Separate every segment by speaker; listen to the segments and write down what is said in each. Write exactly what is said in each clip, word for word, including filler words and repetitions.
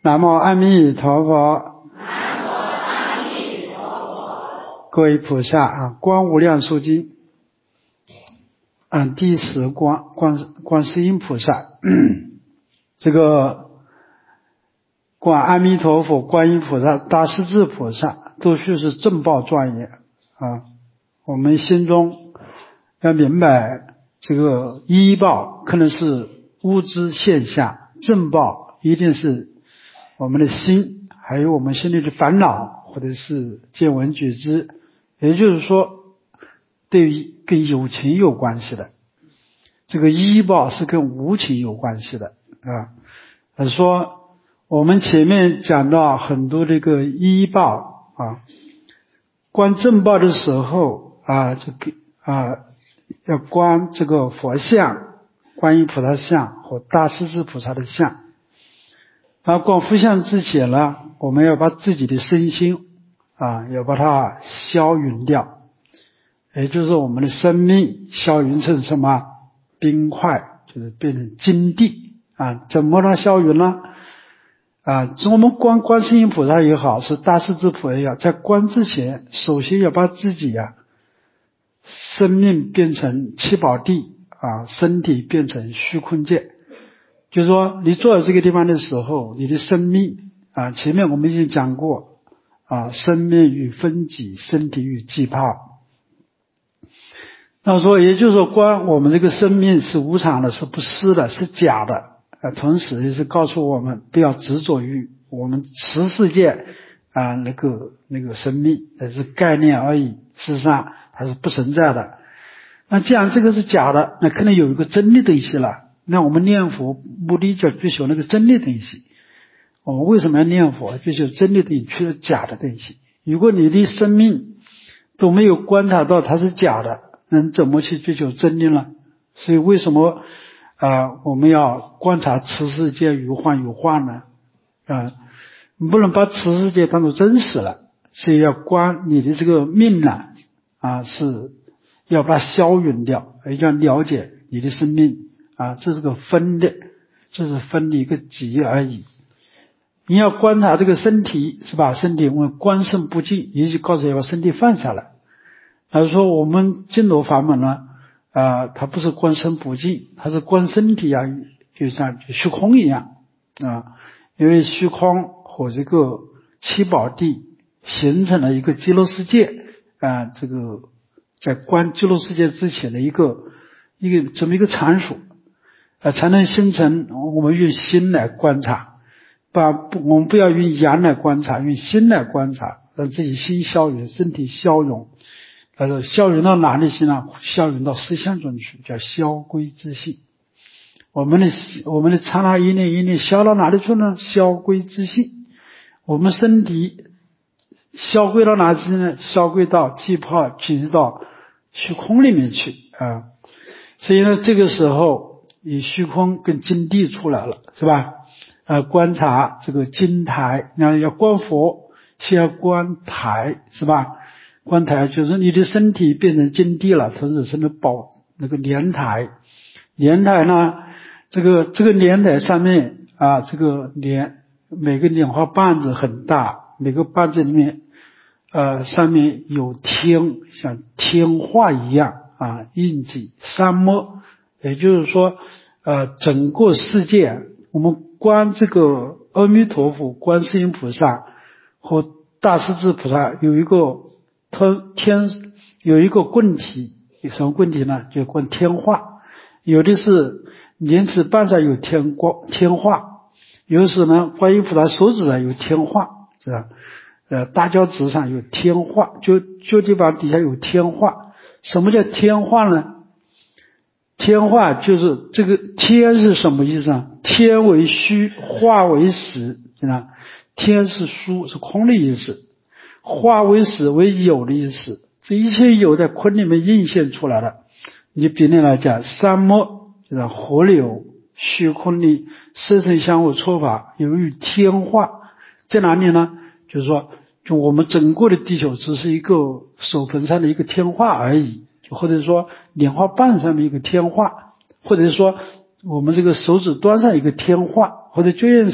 Speaker 1: 南无阿弥陀佛。
Speaker 2: 南无阿弥陀佛。
Speaker 1: 各位菩萨啊，观无量寿经啊，第十观观观世音菩萨，这个观阿弥陀佛、观音菩萨、大势至菩萨，都须是正报庄严啊。我们心中要明白，这个依报可能是物质现象，正报一定是我们的心，还有我们心里的烦恼，或者是见闻觉知，也就是说，对于跟有情有关系的。这个依报是跟无情有关系的啊。说我们前面讲到很多这个依报啊，观正报的时候啊，这个啊要观这个佛像、观音菩萨像和大势至菩萨的像。啊，观佛像之前呢，我们要把自己的身心啊，要把它消匀掉，也就是我们的生命消匀成什么？冰块，就是变成金地啊。怎么让消匀呢？啊，我们观观世音菩萨也好，是大势至菩萨也好，在观之前，首先要把自己呀、啊、生命变成七宝地啊，身体变成虚空界。就是说，你坐在这个地方的时候，你的生命啊，前面我们已经讲过啊，生命与分己，身体与气泡。那说，也就是说，观我们这个生命是无常的，是不实的，是假的啊，同时也是告诉我们不要执着于我们此世界啊那个那个生命，那是概念而已，事实上它是不存在的。那既然这个是假的，那可能有一个真的东西了。那我们念佛目的就追求那个真的东西。我们为什么要念佛？追求真的东西，去假的东西。如果你的生命都没有观察到它是假的，那怎么去追求真的呢？所以为什么啊、呃、我们要观察此世界有幻有化呢？啊，你不能把此世界当作真实了，所以要观你的这个命呢啊，是要把它消匀掉，要了解你的生命啊，这是个分的，这是分的一个级而已。你要观察这个身体，是吧？身体我们观身不净，也就告诉要把身体放下来。他说我们净土法门呢啊，它不是观身不净，它是观身体啊，就像虚空一样啊，因为虚空和这个七宝地形成了一个极乐世界啊，这个在观极乐世界之前的一个一个这么一个参数啊，才能形成我们用心来观察，把不我们不要用眼来观察，用心来观察，让自己心消匀，身体消融。他说消匀到哪里去呢？消匀到实相中去，叫消归自性。我们的我们的刹那一念一念消到哪里去呢？消归自性。我们身体消归到哪里去呢？消归到气泡进入到虚空里面去啊。所以呢，这个时候以虚空跟金地出来了，是吧？呃，观察这个金台，那要观佛，先要观台，是吧？观台就是你的身体变成金地了，同时是那宝那个莲台，莲台呢，这个这个莲台上面啊，这个莲每个莲花瓣子很大，每个瓣子里面呃上面有天，像天画一样啊，印记三摩，也就是说呃整个世界我们观这个阿弥陀佛、观世音菩萨和大势至菩萨有一个它天有一个棍体，有什么棍体呢？就观天化，有的是莲子瓣上有天光天化，有的是呢观音菩萨手指上有天化，是吧？呃，大脚趾上有天化，就就地方底下有天化。什么叫天化呢？天化就是这个天是什么意思啊？天为虚，化为实，是吧？天是虚，是空的意思。化为实为有的意思，这一切有在空里面映现出来了。你比例来讲，三摩就是河流，虚空的色声香味触法，由于天化在哪里呢？就是说，就我们整个的地球只是一个手盆上的一个天化而已，就或者说莲花瓣上面一个天化，或者说我们这个手指端上一个天化，或者脚印上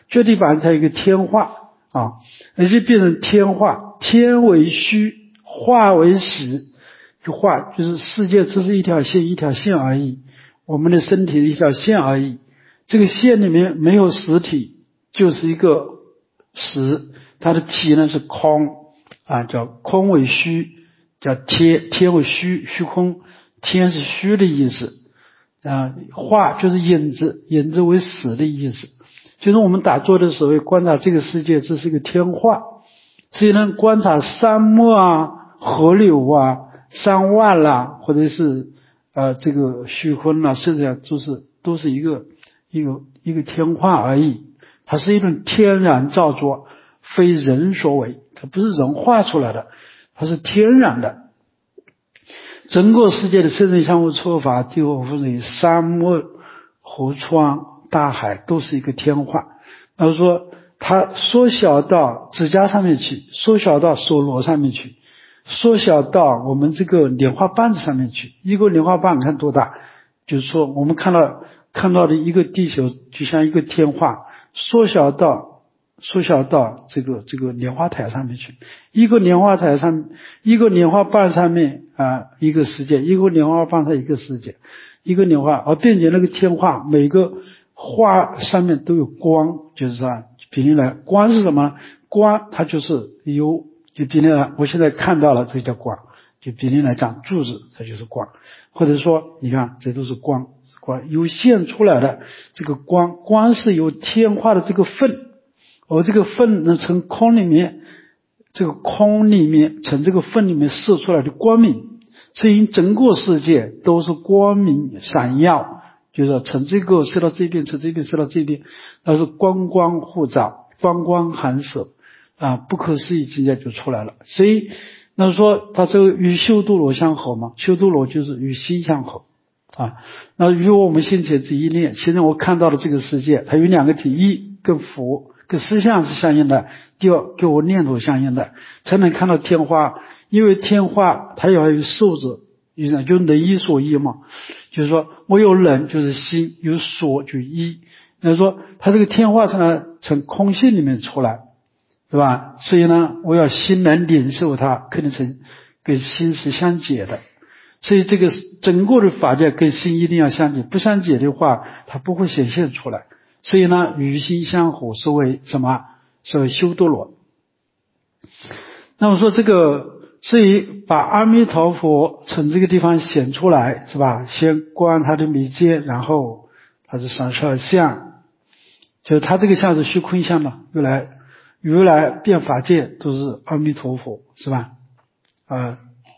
Speaker 1: 觉地板才一个天化啊，而且变成天化，天为虚，化为实，就化就是世界只是一条线一条线而已，我们的身体的一条线而已，这个线里面没有实体，就是一个实，它的体呢是空啊，叫空为虚，叫天，天为虚，虚空，天是虚的意思啊，化就是影子，影子为实的意思，就是我们打坐的时候观察这个世界，这是一个天化，所以呢观察山漠啊、河流啊、山万啦，或者是呃这个虚空啊，甚至上就是都是一个一个一个天化而已，它是一种天然造作，非人所为，它不是人画出来的，它是天然的。整个世界的色身相互错法、地火风水、山漠、河川、大海都是一个天化。然后说它缩小到指甲上面去，缩小到手螺上面去，缩小到我们这个莲花瓣子上面去。一个莲花瓣看多大，就是说我们看到看到的一个地球就像一个天化，缩小到缩小到这个这个莲花台上面去，一个莲花台上，一个莲花瓣上面啊一个世界，一个莲花瓣上一个世界，一个莲花，而并且那个天化每个画上面都有光，就是说比例来，光是什么？光它就是有，就比例来，我现在看到了，这个叫光，就比例来讲，柱子这就是光，或者说你看这都是光，光有现出来的这个光，光是由天化的这个分。而这个分能从空里面，这个空里面从这个分里面射出来的光明，所以整个世界都是光明闪耀，就是说从这个射到这边，从这边射到这边，那是光光互照，光光含舍啊，不可思议之间就出来了。所以那说它这个与修多罗相合嘛，修多罗就是与心相合啊。那与我们现前这一念，现在我看到的这个世界，它有两个体，一跟佛。跟思想是相应的，第二跟我念头相应的，才能看到天化。因为天化它要有受者，就能依所依嘛，就是说我有能就是心，有所就依。那说它这个天化呢从空性里面出来，对吧？所以呢我要心能领受它，肯定成跟心是相解的。所以这个整个的法界跟心一定要相解，不相解的话它不会显现出来。所以呢与心相合是为什么？是为修多罗。那么说这个所以把阿弥陀佛从这个地方显出来，是吧？先观他的眉间，然后他是三十二相，就是他这个相是虚空相嘛，如来如来变法界都是阿弥陀佛，是吧？啊，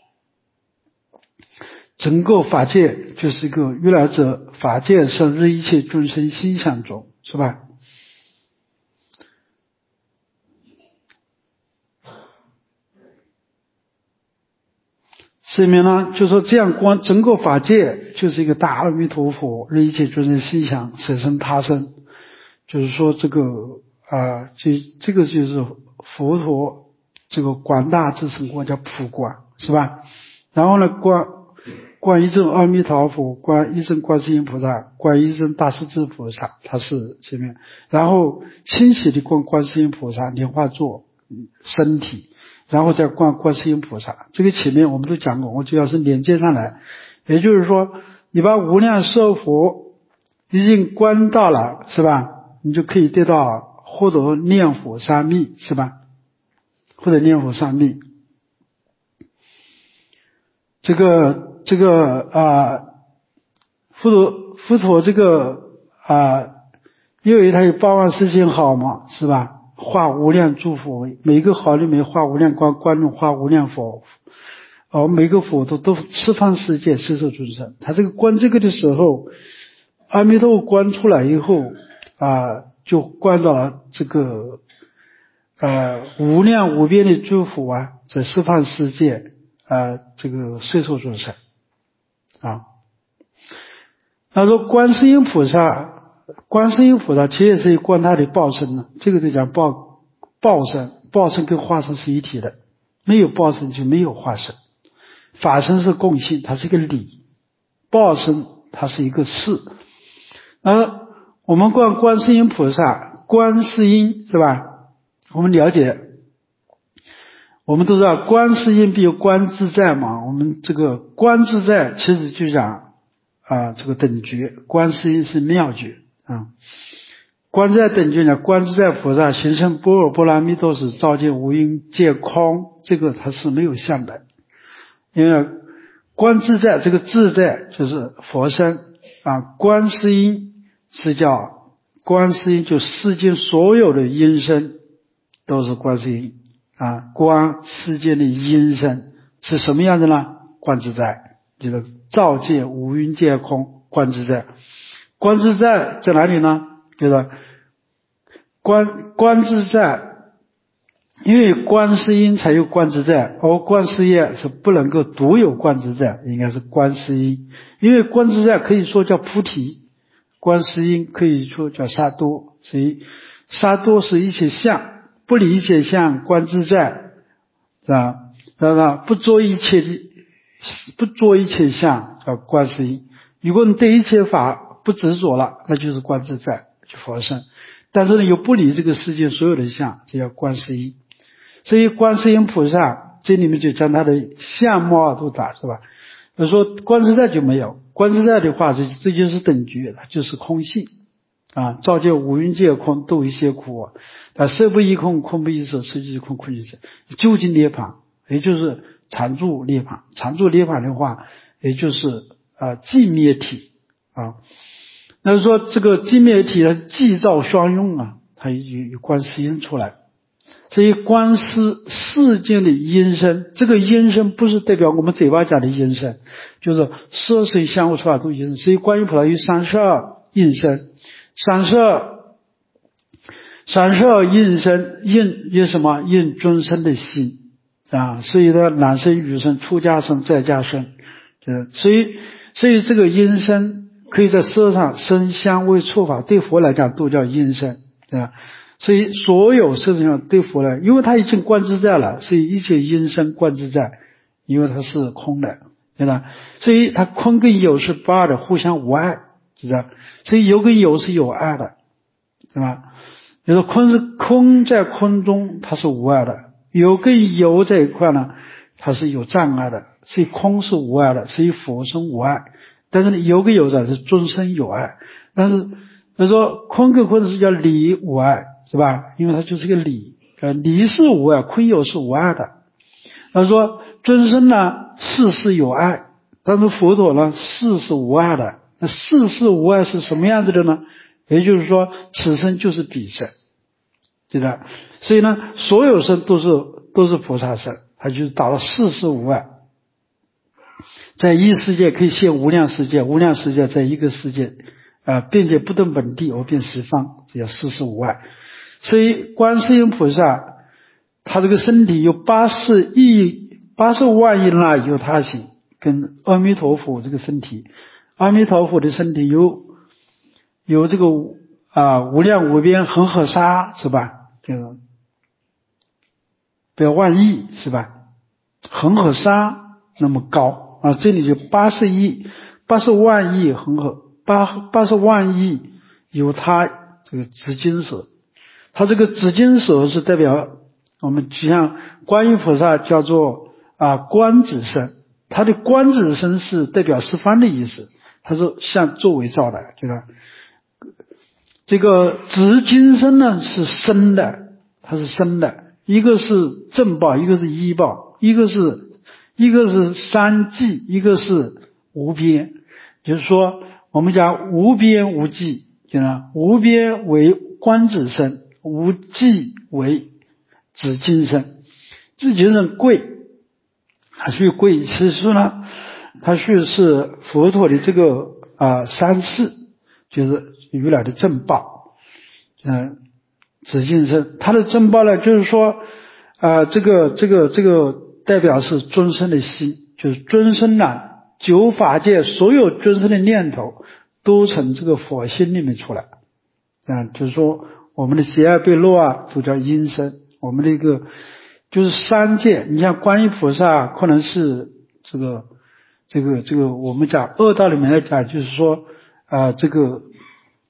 Speaker 1: 整个法界就是一个如来者，法界生日一切众生心想中，是吧？这里面呢就说这样观整个法界就是一个大阿弥陀佛，日一切众生心想，舍身他生，就是说这个啊，这、呃、这个就是佛陀这个广大之神观叫普观，是吧？然后呢观观一真阿弥陀佛，观一真观世音菩萨，观一真大势至菩萨，它是前面，然后清晰的观观世音菩萨莲花座身体，然后再观观世音菩萨，这个前面我们都讲过，我主要是连接上来，也就是说你把无量寿佛已经观到了，是吧？你就可以得到或者念佛三密，是吧？或者念佛三密，这个这个啊，佛陀佛陀这个啊，因为他有八万四千好嘛，是吧？化无量诸佛，每个好里面化无量光，光中化无量佛，而每个佛都都十方世界摄受众生。他这个观这个的时候，阿弥陀佛观出来以后啊，就观到了这个呃无量无边的诸佛啊，在十方世界啊这个摄受众生啊。他说观世音菩萨。观世音菩萨其实也是观他的报身呢，这个就讲报报身，报身跟化身是一体的，没有报身就没有化身，法身是共性，它是一个理，报身它是一个事。而我们观观世音菩萨观世音是吧？我们了解，我们都知道观世音必有观自在嘛。我们这个观自在其实就讲啊，这个等觉，观世音是妙觉啊。观自在等觉呢，观自在菩萨行深般若波罗蜜多时，照见无因界空，这个它是没有相的。因为观自在这个自在就是佛身啊，观世音是叫观世音，就世间所有的音声都是观世音啊。观世间的音声是什么样子呢？观自在，就是照见无因界空，观自在。观自在在哪里呢？就是观观自在，因为观世音才有观自在，而观世音是不能够独有观自在，应该是观世音。因为观自在可以说叫菩提，观世音可以说叫沙多，所以沙多是一切相，不离一切相，观自在，是吧？是吧？不做一切不做一切相，叫观世音。如果你对一切法不执着了，那就是观自在，就佛身。但是呢，又不理这个世界所有的相，这叫观世音。所以观世音菩萨这里面就将他的相貌都打，是吧？比如说观自在就没有，观自在的话，这这就是等觉，就是空性啊，照见五蕴皆空，度一切苦啊，色不异空，空不异色，色即是空，空即是色，究竟涅槃，也就是常住涅槃。常住涅槃的话，也就是啊寂灭体啊。那说这个寂灭体的寂照双用啊，它有有观世音出来。所以观世世间的音声，这个音声不是代表我们嘴巴讲的音声，就是色声香味触法都音声。所以观音菩萨有三十二应声，三十二三十二应声，应应什么？应尊生的心啊。所以呢，男生、女生、出家生、在家生，就是所以所以这个音声可以在色上声香味触法，对佛来讲都叫音声，对吧？所以所有色声香对佛来，因为他已经观自在了，所以一切音声观自在，因为它是空的，对吧？所以它空跟有是不二的，互相无碍，是吧？所以有跟有是有碍的，对吧？就是空是空在空中它是无碍的，有跟有这一块呢，它是有障碍的，所以空是无碍的，所以佛生无碍。但是呢，有跟有者是尊生有碍，但是比如说空跟空是叫离无碍，是吧？因为它就是个理，呃，离是无碍，空有是无碍的。他说尊生呢，事事有碍，但是佛陀呢，事是无碍的。那事事无碍是什么样子的呢？也就是说，此生就是彼生，对的。所以呢，所有生都是都是菩萨生，他就是达到事事无碍。在一世界可以现无量世界，无量世界在一个世界，啊、呃，并且不动本地而变十方，这叫事事无碍。所以观世音菩萨他这个身体有八十亿八十万亿那由他行，跟阿弥陀佛这个身体，阿弥陀佛的身体有有这个啊、呃、无量无边恒河沙，是吧？就是百万亿，是吧？恒河沙那么高啊，这里就八十亿八十万亿恒河，八八十万亿有他这个紫金舍。他这个紫金舍是代表我们就像观音菩萨叫做啊观子身，他的观子身是代表十方的意思，他是像作为造的，对吧？这个紫金身呢是生的，它是生的，一个是正报，一个是依报，一个是一个是三际，一个是无边。就是说我们讲无边无际，就是无边为观子身，无际为紫金身。紫金身贵，它属于贵，是说呢，它属于是佛陀的这个啊、呃、三世，就是如来的正报，嗯，紫金身，它的正报呢，就是说啊、呃、这个这个这个代表是尊生的心，就是尊生呢，九法界所有尊生的念头都从这个佛心里面出来，啊，就是说我们的喜爱被落啊，都叫因身。我们的一个就是三界，你像观音菩萨可能是这个这个这个我们讲恶道里面来讲，就是说啊、呃、这个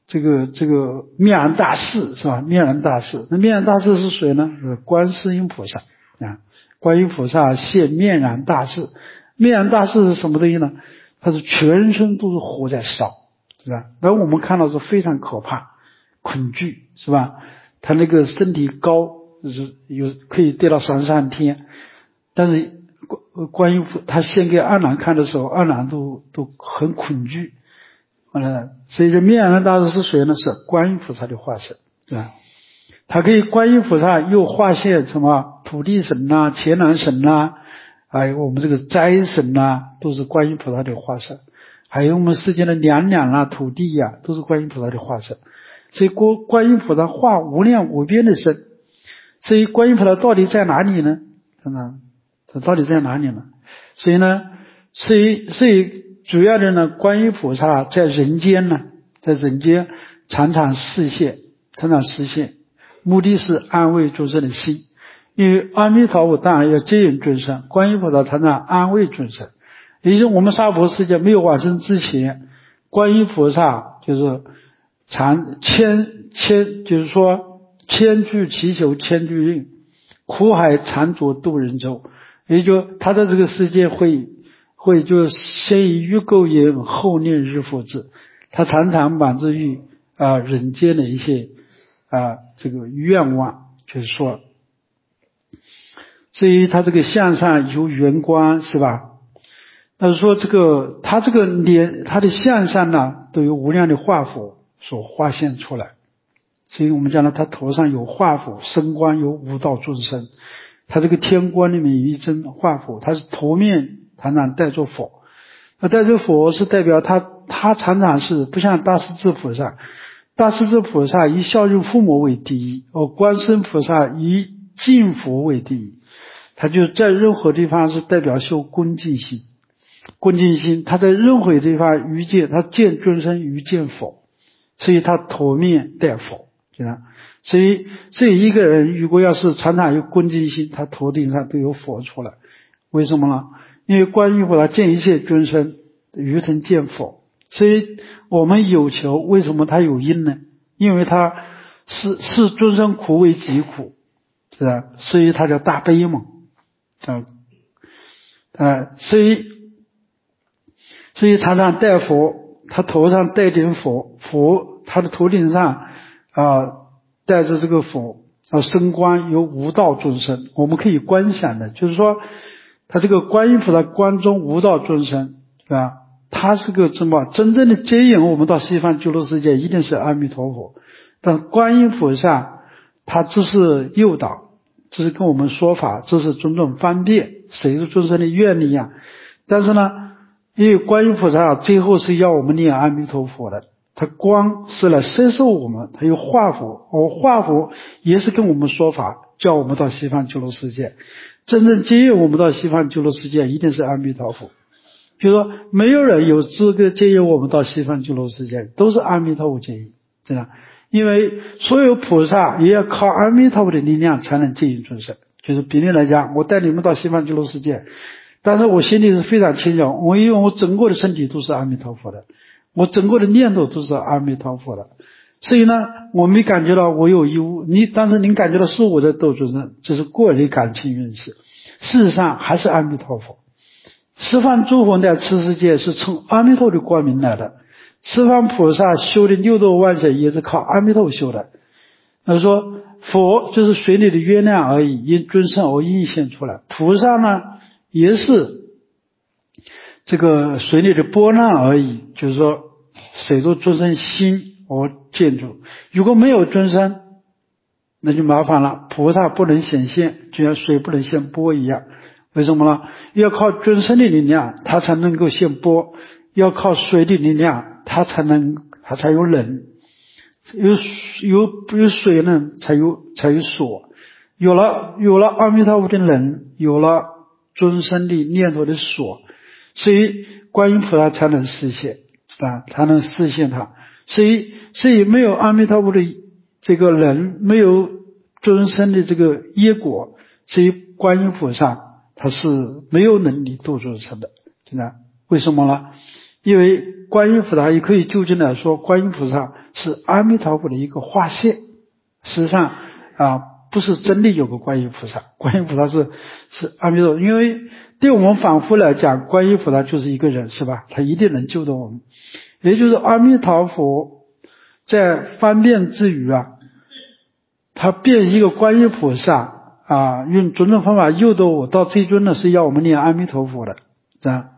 Speaker 1: 这个这个灭然大士是吧？灭然大士，那灭然大士是谁呢？是观世音菩萨啊！观音菩萨现灭然大士，灭然大士是什么东西呢？他是全身都是火在烧，是吧？然后我们看到是非常可怕，恐惧是吧？他那个身体高，就是有可以跌到三上天，但是观音菩他献给阿难看的时候，阿难都都很恐惧。嗯，所以这灭然大士是谁呢？是观音菩萨的化身，是吧？他可以观音菩萨又化现什么土地神呐、伽蓝神呐，还有我们这个灾神呐，都是观音菩萨的化身。还有我们世间的娘娘啊、土地呀、啊，都是观音菩萨的化身。所以观观音菩萨化无量无边的身。所以观音菩萨到底在哪里呢？看看它到底在哪里呢？所以呢，所以所以主要的呢，观音菩萨在人间呢，在人间常常示现，常常示现，目的是安慰众生的心。因为阿弥陀佛当然要接引众生，观音菩萨常常安慰众生。也就是我们娑婆世界没有往生之前，观音菩萨就是常千千，就是说千句祈求千句应，苦海常作渡人舟。也就他在这个世界会会就先以欲垢言，后念日复至。他常常满足于啊、呃、人间的一些啊、呃、这个愿望，就是说，所以他这个向上有圆光是吧？那是说这个他这个脸，他的向上呢，都有无量的化佛所化现出来。所以我们讲了，他头上有化佛，身光有五道众生。他这个天光里面有一尊化佛，他是头面常常带着佛。那带着佛是代表他，他常常是不像大势至菩萨，大势至菩萨以孝敬父母为第一，而观世音菩萨以敬佛为第一。他就在任何地方是代表修恭敬心，恭敬心，他在任何地方遇见，他见众生遇见佛，所以他头面带佛，对吧？所以，所以一个人如果要是常常有恭敬心，他头顶上都有佛出来。为什么呢？因为观音菩萨见一切众生如同见佛。所以我们有求，为什么他有因呢？因为他是视众生苦为己苦，是吧？所以他叫大悲嘛，啊、呃呃，所以所以常常带佛，他头上戴顶佛，佛他的头顶上啊、呃、带着这个佛，啊身光有无道众生，我们可以观想的，就是说他这个观音菩萨观中无道众生，是吧？他是个什么？真正的接引我们到西方极乐世界，一定是阿弥陀佛。但观音菩萨他只是诱导，只是跟我们说法，这是种种方便，随着众生的愿力啊。但是呢，因为观音菩萨最后是要我们念阿弥陀佛的，他光是来摄受我们，他有化佛，而化佛也是跟我们说法，叫我们到西方极乐世界。真正接引我们到西方极乐世界，一定是阿弥陀佛。就说没有人有资格接引我们到西方极乐世界，都是阿弥陀佛接引，真的。因为所有菩萨也要靠阿弥陀佛的力量才能接引众生。就是比例来讲，我带你们到西方极乐世界，但是我心里是非常清楚，我因为我整个的身体都是阿弥陀佛的，我整个的念头都是阿弥陀佛的，所以呢，我没感觉到我有义务，你但是您感觉到是我在度众生，这是个人的感情运势，事实上还是阿弥陀佛。十方诸佛在此世界是从阿弥陀的光明来的，十方菩萨修的六度万劫也是靠阿弥陀修的。那说佛就是水里的月亮而已，因尊胜而映现出来，菩萨呢也是这个水里的波浪而已，就是说随着众生心而建筑。如果没有众生，那就麻烦了，菩萨不能显现，就像水不能现波一样。为什么呢？要靠众生的力量，它才能够现波；要靠水的力量，它才能它才有冷。有有有水呢，才有才有锁。有了有了阿弥陀佛的冷，有了众生的念头的锁，所以观音菩萨才能实现啊，才能实现它。所以所以没有阿弥陀佛的这个人，没有众生的这个业果，所以观音菩萨他是没有能力度众生的，对吧？为什么呢？ 因为观音菩萨也可以就近来说，观音菩萨是阿弥陀佛的一个化现。实际上啊，不是真的有个观音菩萨，观音菩萨是是阿弥陀佛。因为对我们凡夫来讲，观音菩萨就是一个人，是吧？他一定能救到我们。也就是阿弥陀佛在方便之余啊，他变一个观音菩萨啊，用种种方法诱导我，到最终呢是要我们念阿弥陀佛的，这样。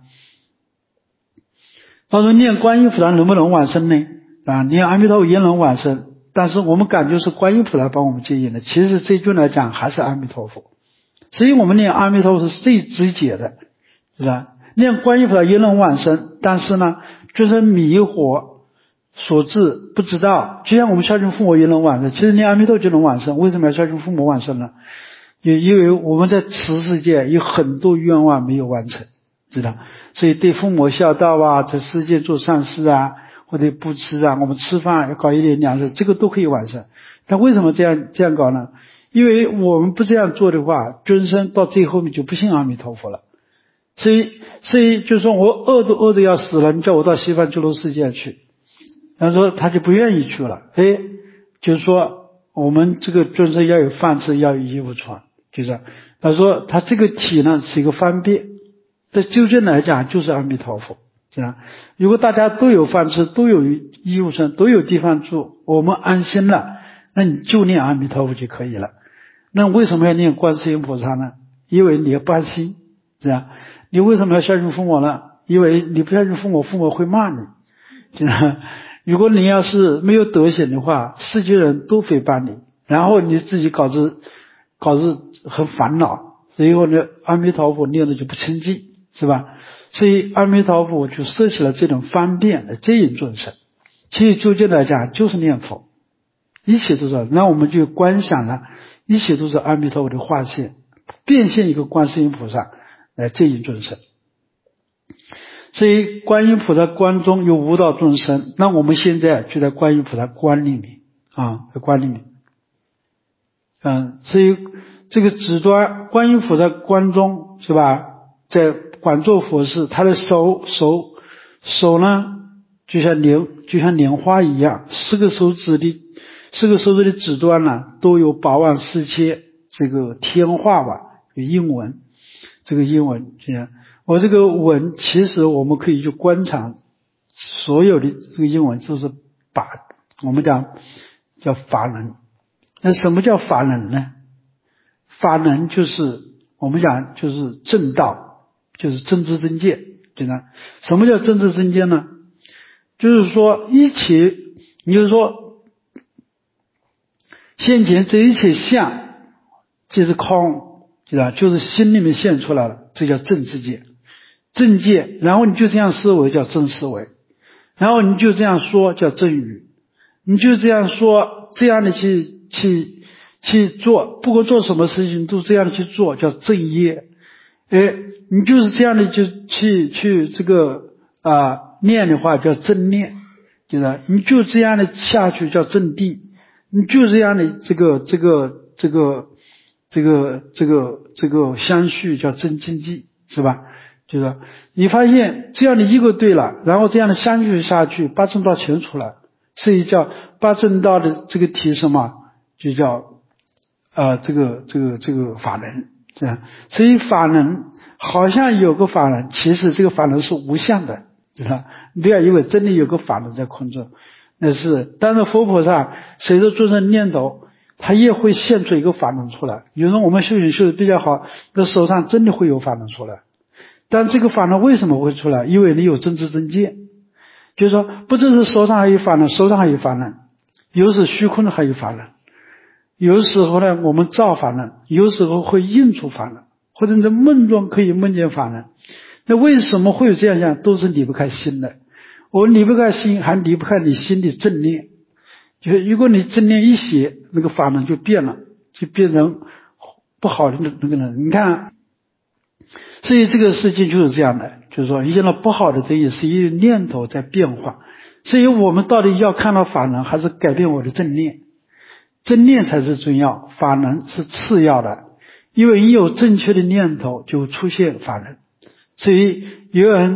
Speaker 1: 他说念观音菩萨能不能往生呢？啊，念阿弥陀佛也能往生，但是我们感觉是观音菩萨帮我们接引的，其实最终来讲还是阿弥陀佛。所以我们念阿弥陀佛是最直接的，是吧？念观音菩萨也能往生，但是呢，就是迷惑所致，不知道。就像我们孝敬父母也能往生，其实念阿弥陀就能往生。为什么要孝敬父母往生呢？因为我们在此世界有很多愿望没有完成，知道？所以对父母孝道啊，在世界做善事啊，或者布施啊，我们吃饭要搞一点粮食，这个都可以完成。但为什么这样这样搞呢？因为我们不这样做的话，终生到最后面就不信阿弥陀佛了。所以所以就说我饿都饿得要死了，你叫我到西方极乐世界去，他说他就不愿意去了。哎，就是说我们这个终生要有饭吃，要有衣服穿，就是他说他这个体呢是一个方便，这究竟来讲就是阿弥陀佛，是吧？如果大家都有饭吃，都有衣服穿，都有地方住，我们安心了，那你就念阿弥陀佛就可以了。那为什么要念观世音菩萨呢？因为你要不安心，是吧？你为什么要孝敬父母呢？因为你不孝敬父母，父母会骂你，是吧？如果你要是没有德行的话，世间人都诽谤你，然后你自己搞得搞得很烦恼，所以我呢，阿弥陀佛念的就不清净，是吧？所以阿弥陀佛就设起了这种方便的接引众生。其实究竟来讲就是念佛，一切都是，那我们就观想了，一切都是阿弥陀佛的化现，变现一个观世音菩萨来接引众生。所以观音菩萨观中有五道众生，那我们现在就在观音菩萨观里面啊，在观里面。嗯，所以这个指端观音菩萨观中，是吧？在广做佛事，他的手手手呢，就像莲就像莲花一样，四个手指的四个手指的指端呢，都有八万四千这个天画吧，有印文，这个印文这样。我这个文其实我们可以去观察，所有的这个印文都是把我们讲叫法能。那什么叫法能呢？法能就是我们讲就是正道，就是正知正见，对吧？什么叫正知正见呢？就是说一切，你就是说现前这一切相就是空，对吧？就是心里面现出来了，这叫正知见。正见，然后你就这样思维叫正思维，然后你就这样说叫正语，你就这样说这样的去去去做，不管做什么事情都这样的去做叫正业。哎，你就是这样的就去去这个啊、呃、念的话叫正念，对吧？你就这样的下去叫正定，你就这样的这个这个这个这个这个这个相续叫正经济，是吧？就是你发现这样的一个对了，然后这样的相续下去，八正道全出来，所以叫八正道的这个提什么，就叫呃这个这个这个法能，这样。所以法能好像有个法能，其实这个法能是无相的，对吧？你不要以为真的有个法能在空中，那是但是佛菩萨随着众生念头，他也会现出一个法能出来。有人我们修行修的比较好，那手上真的会有法能出来。但这个法能为什么会出来？因为你有正知正见，就是说不只是手上还有法能，手上还有法能，有时虚空的还有法能，有时候呢我们造法能，有时候会印出法能，或者在梦中可以梦见法能。那为什么会有这样想？都是离不开心的。我离不开心，还离不开你心的正念。就是如果你正念一写，那个法能就变了，就变成不好的那个人。你看。所以这个世界就是这样的，就是说一件不好的东西是一个念头在变化，所以我们到底要看到法能还是改变我的正念？正念才是重要，法能是次要的，因为你有正确的念头就出现法能。所以有人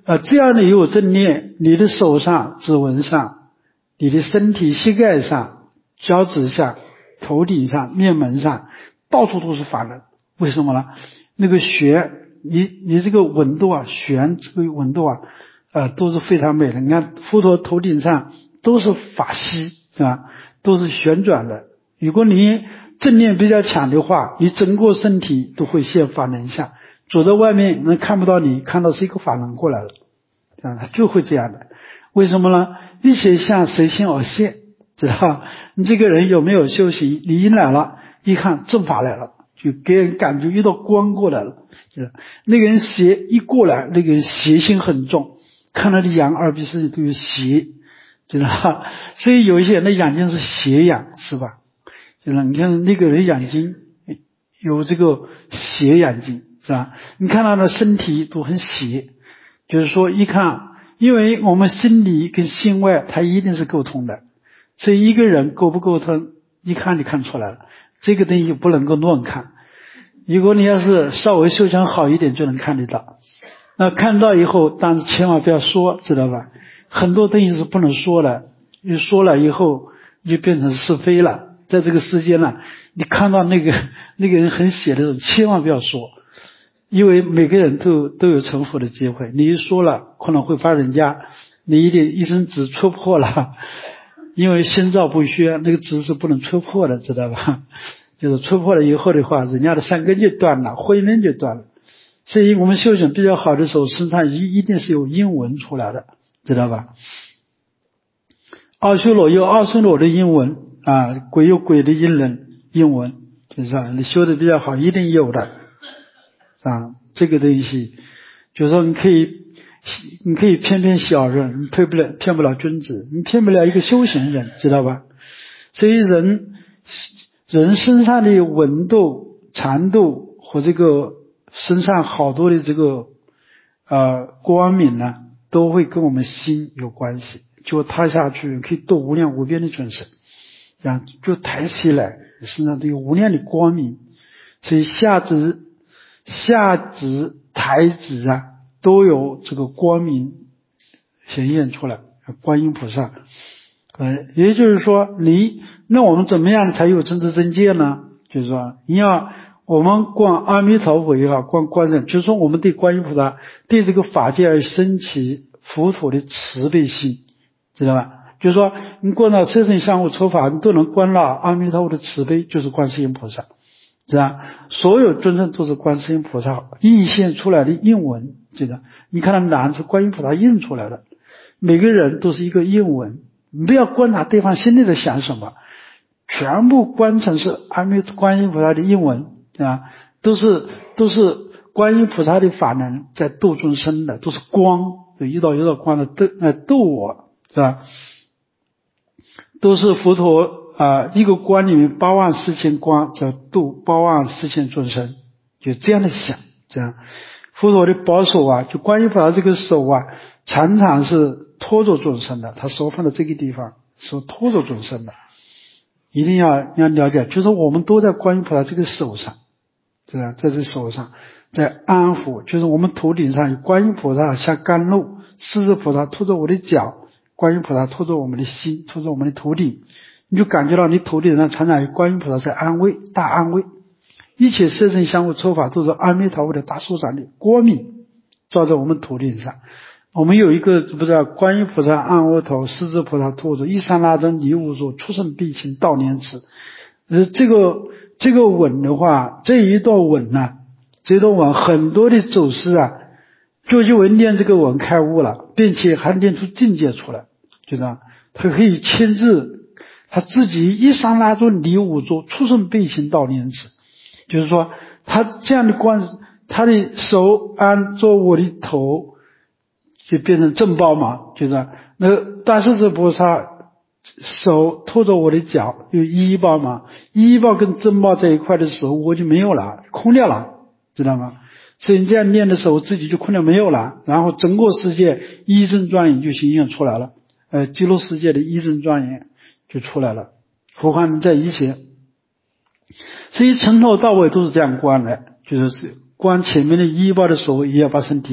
Speaker 1: 呃，这样的也有正念，你的手上、指纹上，你的身体膝盖上、脚趾上、头顶上、面门上，到处都是法能。为什么呢？那个弦，你你这个温度啊，弦这个温度啊，呃，都是非常美的。你看佛陀头顶上都是法息，是吧？都是旋转的。如果你正念比较强的话，你整个身体都会现法能相。走在外面人看不到你，看到是一个法能过来了，啊，他就会这样的。为什么呢？一切相随心而现，知道你这个人有没有修行？你一来了，一看正法来了，就给人感觉一道光过来了。就是那个人邪一过来，那个人邪性很重，看到的眼耳鼻舌都有邪，知道？所以有一些人的眼睛是邪眼，是吧？就是你看那个人眼睛有这个邪眼睛，是吧？你看他的身体都很邪，就是说一看，因为我们心里跟心外它一定是沟通的，所以一个人沟不沟通，一看就看出来了。这个东西不能够乱看，如果你要是稍微修养好一点就能看得到。那看到以后，但是千万不要说，知道吧？很多东西是不能说的，你说了以后就变成是非了。在这个世界呢，你看到那个那个人很邪的时候，千万不要说，因为每个人都都有成佛的机会。你一说了，可能会把人家你一点一声指戳破了，因为心照不宣，那个指是不能戳破的，知道吧？就是戳破了以后的话，人家的善根就断了，慧命就断了。所以我们修行比较好的时候，身上一一定是有英文出来的，知道吧？奥修罗有奥修罗的英文啊，鬼有鬼的英文，英文就是说你修的比较好，一定有的啊。这个东西，就是说你可以，你可以骗骗小人，你骗不了骗不了君子，你骗不了一个修行人，知道吧？所以人人身上的温度、长度和这个身上好多的这个呃光明呢，都会跟我们心有关系。就抬下去可以度无量无边的众生，这样就抬起来身上都有无量的光明。所以下指下指抬指啊都有这个光明显现出来，观音菩萨。呃，也就是说你那我们怎么样才有真知真见呢？就是说你要我们观阿弥陀佛也好，观观世，就是说我们对观音菩萨对这个法界而升起佛陀的慈悲心，知道吧？就是说你观到色身香味触法，你都能观到阿弥陀佛的慈悲，就是观世音菩萨，是吧？所有众生都是观世音菩萨印现出来的印文，记得你看到哪是观音菩萨印出来的，每个人都是一个印文。你不要观察对方心里在想什么，全部观成是阿弥观音菩萨的印文啊，都是都是观音菩萨的法能在度众生的，都是光，一道一道光的度呃度我，是吧？都是佛陀啊、呃，一个光里面八万四千光叫度八万四千众生，就这样的想，这样佛陀的宝手啊，就观音菩萨这个手啊，常常是拖着众生的，他手放在这个地方是拖着众生的，一定要要了解，就是我们都在观音菩萨这个手上，对吧？在这手上在安抚，就是我们头顶上有观音菩萨像甘露，狮子菩萨拖着我的脚，观音菩萨拖着我们的心，拖着我们的头顶，你就感觉到你头顶上常常有观音菩萨在安慰，大安慰。一切色身香味触法都是阿弥陀佛的大手掌的光明照在我们头顶上。我们有一个不知道观音菩萨按额头，狮子菩萨托着，一三拉真离无所，出生必情道念慈。呃，这个这个吻的话，这一段吻呢、啊，这段吻很多的祖师啊，就因为念这个吻开悟了，并且还念出境界出来，就这样，他可以亲自他自己一三拉真离无所，出生必情道念慈，就是说他这样的观，他的手按着我的头。就变成正报嘛，就是那个大势至菩萨手托着我的脚，有一报嘛，一报跟正报在一块的时候，我就没有了，空掉了，知道吗？所以你这样念的时候，自己就空掉没有了，然后整个世界一真庄严就显现出来了，呃，极乐世界的一真庄严就出来了，何况能在一起，所以从头到尾都是这样观的，就是观前面的一报的时候，也要把身体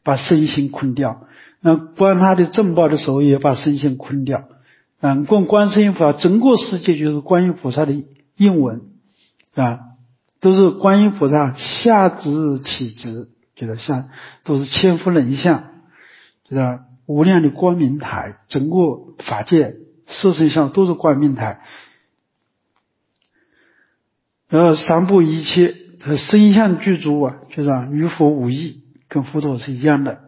Speaker 1: 把身心坤掉。那观他的正报的时候，也把身心坤掉。嗯，观观世音菩萨整个世界就是观音菩萨的应文啊，都是观音菩萨下至起直，就是像都是千夫人相，就是无量的光明台，整个法界色身相都是光明台。然后三不一切，身相具足啊，就是啊，与佛无异，跟佛陀是一样的。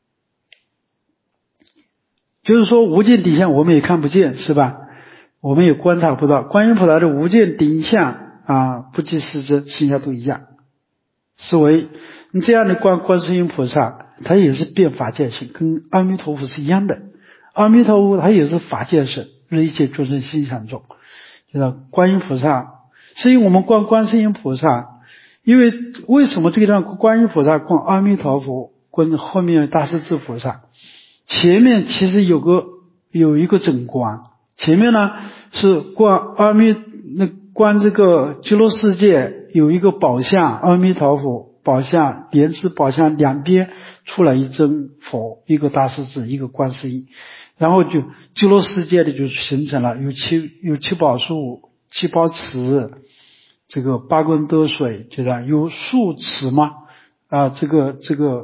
Speaker 1: 就是说无见顶相我们也看不见，是吧？我们也观察不到。观音菩萨的无见顶相啊，不计世真，剩下都一样。是为你这样的观观世音菩萨，他也是变法界性，跟阿弥陀佛是一样的。阿弥陀佛他也是法界身，日一切众生心想中。就是观音菩萨，所以我们观观世音菩萨，因为为什么这个地方观音菩萨观阿弥陀佛，观后面大势至菩萨？前面其实有个有一个整观，前面呢是观阿弥那观这个极乐世界有一个宝相，阿弥陀佛宝相，莲池宝相两边出来一尊佛，一个大势至，一个观世音，然后就极乐世界的就形成了有七有七宝树、七宝池，这个八功德水，就这样有树池嘛啊，这个这个。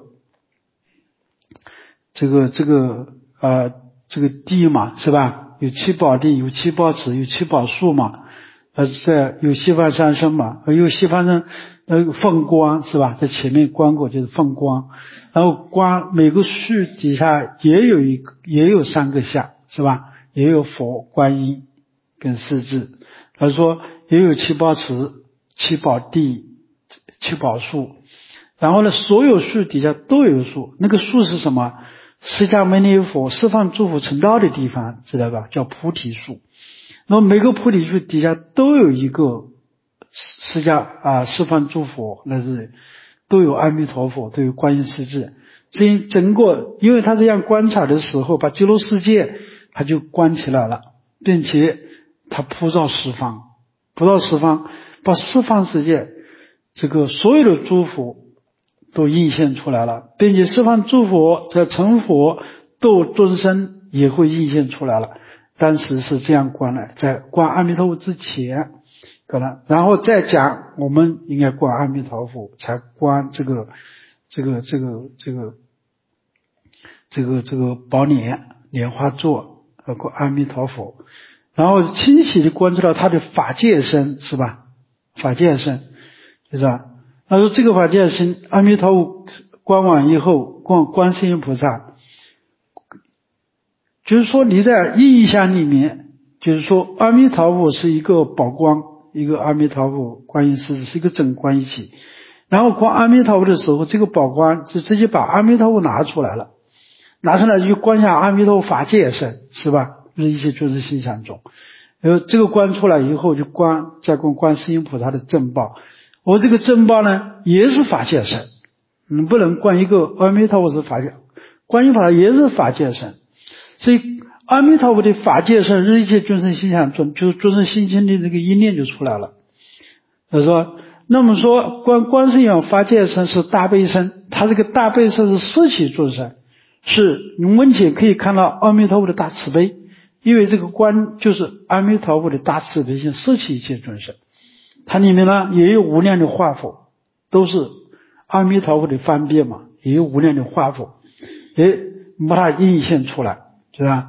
Speaker 1: 这个这个呃这个地嘛，是吧？有七宝地，有七宝池，有七宝树嘛，呃在有西方三圣嘛，有西方人呃放光，是吧？在前面观过就是放光，然后光每个树底下也有一个也有三个像，是吧？也有佛、观音跟势至，他说也有七宝池、七宝地、七宝树，然后呢，所有树底下都有树，那个树是什么？释迦牟尼佛释放诸佛成道的地方，知道吧？叫菩提树。那么每个菩提树底下都有一个释迦啊，释放诸佛，那是都有阿弥陀佛，都有观音势至。所以整个，因为他这样观察的时候，把极乐世界他就观起来了，并且他普照十方，普照十方，把十方世界这个所有的诸佛都映现出来了，并且十方诸佛在成佛度众生也会映现出来了。当时是这样观的，在观阿弥陀佛之前，可能然后再讲我们应该观阿弥陀佛，才观这个这个这个这个这个这个宝莲莲花座，包括阿弥陀佛，然后清晰的观知到他的法界身，是吧？法界身，就是吧？他说这个法界身，阿弥陀佛观完以后，观观世音菩萨，就是说你在印象里面，就是说阿弥陀佛是一个宝光，一个阿弥陀佛观音势至是一个整观一起，然后观阿弥陀佛的时候，这个宝光就直接把阿弥陀佛拿出来了，拿出来就观下阿弥陀佛法界身，是吧？日一切众生心想中，然后这个观出来以后，就观再观观世音菩萨的正报。我这个正报呢，也是法界身，你不能观一个阿弥陀佛是法界，观音菩萨也是法界身，所以阿弥陀佛的法界身，日一切众生心想中，就是众生心经的这个一念就出来了。他说，那么说观观世音法界身是大悲身，他这个大悲身是摄起众生，是你们且可以看到阿弥陀佛的大慈悲，因为这个观就是阿弥陀佛的大慈悲心摄起一切众生。它里面呢也有无量的化佛，都是阿弥陀佛的方便嘛，也有无量的化佛，也把它映现出来，是吧？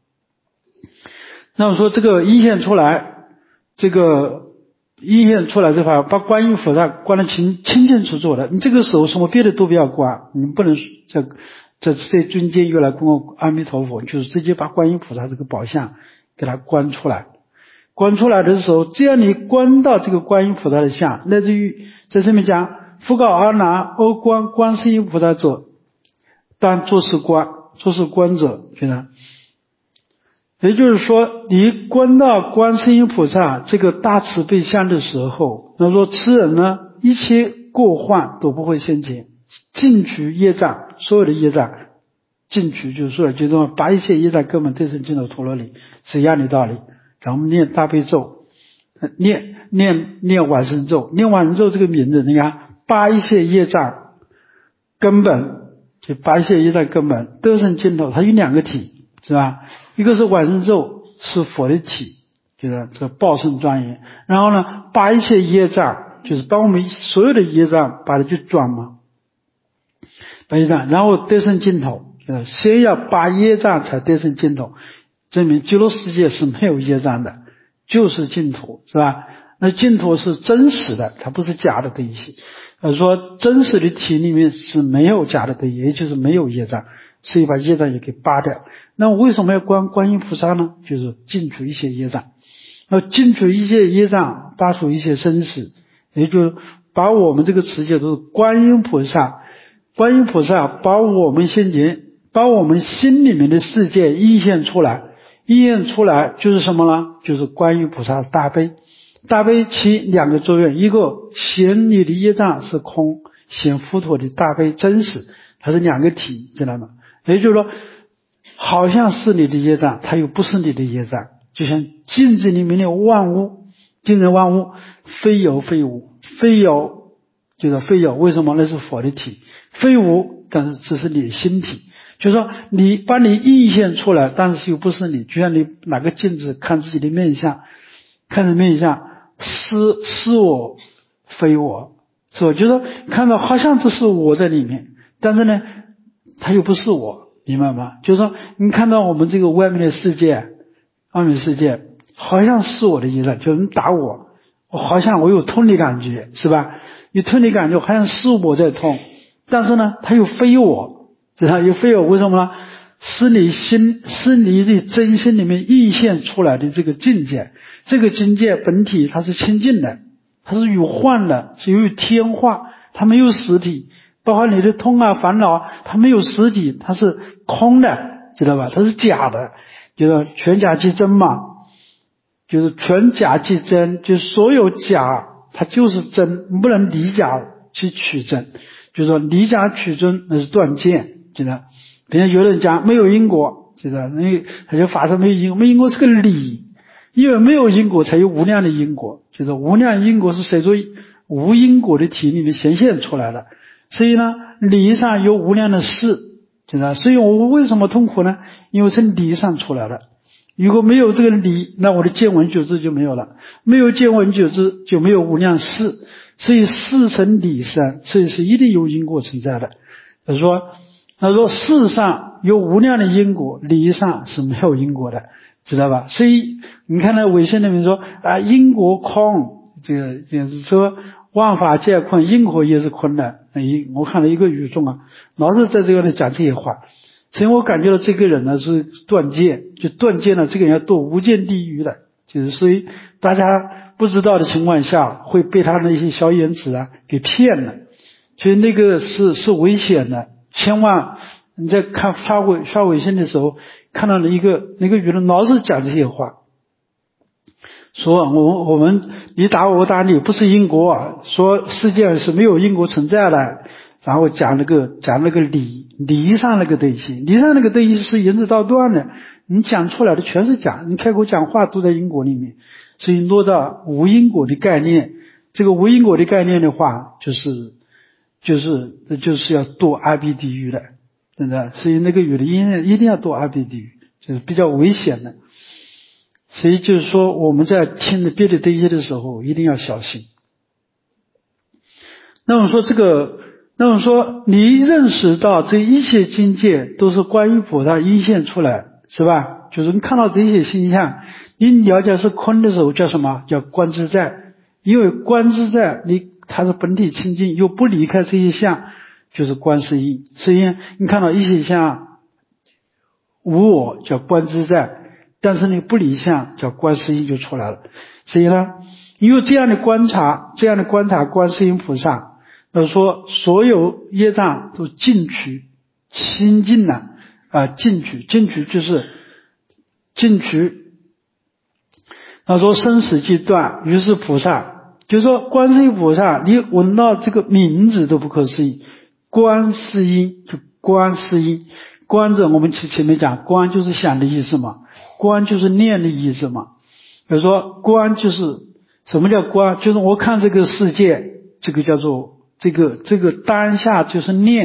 Speaker 1: 那么说这个映现出来，这个映现出来这块，把观音菩萨观得清清清楚楚的。你这个时候什么别的都不要观，你不能在在在中间又来观阿弥陀佛，就是直接把观音菩萨这个宝相给它观出来。观出来的时候，只要你观到这个观音菩萨的像，乃至于在这面讲复告阿难，欧观观世音菩萨者，当作是观，作是观者，觉得，也就是说，你观到观世音菩萨这个大慈悲相的时候，那说此人呢，一切过患都不会现前，尽除业障，所有的业障尽除，就是说，就是说把一切业障根本对生净土陀罗尼，是一样的道理。然后我们念大悲咒，念念念往生咒，念往生咒这个名字，你看把一切业障根本就八一切业障根本得胜尽头，它有两个体，是吧？一个是往生咒是佛的体，就是这个报胜庄严，然后呢八一切业障就是把我们所有的业障把它去转嘛，把业障，然后得胜尽头，呃，先要把业障才得胜尽头，证明极乐世界是没有业障的，就是净土，是吧？那净土是真实的，它不是假的东西。呃，说真实的体里面是没有假的东西，也就是没有业障，所以把业障也给扒掉。那为什么要观观音菩萨呢？就是净除一切业障，要净除一切业障，拔除一切生死，也就是把我们这个持戒都是观音菩萨，观音菩萨把我们先前把我们心里面的世界映现出来，映现出来就是什么呢？就是观音菩萨的大悲。大悲起两个作用，一个显你的业障是空，显佛陀的大悲真实，它是两个体，知道吗？也就是说好像是你的业障，它又不是你的业障，就像镜子里面的万物，镜子万物非有非无，非有就是非有，为什么？那是佛的体，非无但是这是你的心体，就是说你把你映现出来，但是又不是你，就像你拿个镜子看自己的面相，看着面相是是我非我，是吧？就是说看到好像这是我在里面，但是呢它又不是我，明白吗？就是说你看到我们这个外面的世界，外面世界好像是我的业障，就是你打我，我好像我有痛的感觉，是吧？有痛的感觉好像是我在痛，但是呢它又非我，知道又非我，为什么呢？是你心是你的真心里面映现出来的这个境界，这个境界本体它是清净的，它是有幻的，是有天化，它没有实体，包括你的痛啊烦恼啊，它没有实体，它是空的，知道吧？它是假的，就是全假即真嘛，就是全假即真，就是所有假它就是真，不能离假去取真，就是说离假取真那是断见，知道？比如有人讲没有因果，知道？那他就发生没有因果，没有因果是个理，因为没有因果才有无量的因果，就是无量因果是随着无因果的体里面显现出来的，所以呢理上有无量的事，知道？所以我为什么痛苦呢？因为是理上出来的，如果没有这个理，那我的见闻觉知就没有了，没有见闻觉知就没有无量事，所以事成理生，所以是一定有因果存在的。他说他说事上有无量的因果，理上是没有因果的，知道吧？所以你看那唯识里面说啊，因果空，这个就是说万法皆空，因果也是空的。我看了一个语众啊，老是在这个里讲这些话，所以我感觉到这个人呢是断见，就断见了这个人要堕无间地狱的，就是所以大家不知道的情况下会被他那些小眼子啊给骗了，所以那个是是危险的。千万你在看刷微刷微信的时候，看到了一个那个舆论老是讲这些话，说我我们你打我我打你不是因果，说世界上是没有因果存在的，然后讲那个讲那个理理上那个东西，理上那个东西是言之道断的，你讲出来的全是假，你开口讲话都在因果里面，所以落到无因果的概念，这个无因果的概念的话，就是就是就是要堕阿鼻地狱的，真的，所以那个有的因一定要堕阿鼻地狱，就是比较危险的。所以就是说我们在听着别的东西的时候一定要小心。那么说这个那么说你认识到这一切境界都是观音菩萨映现出来，是吧？就是你看到这些形象，你了解是空的时候叫什么？叫观自在。因为观自在你它是本体清净，又不离开这些相，就是观世音。所以你看到一些相无我叫观自在，但是你不离相叫观世音就出来了。所以呢因为这样的观察这样的观察观世音菩萨，那说所有业障都尽取清净了啊，尽取尽取就是尽取。他说生死即断，于是菩萨就是说观世音菩萨，你闻到这个名字都不可思议，观世音就观世音，观者我们前面讲观就是想的意思嘛，观就是念的意思嘛。比如说观就是什么叫观，就是我看这个世界，这个叫做这个这个当下就是念，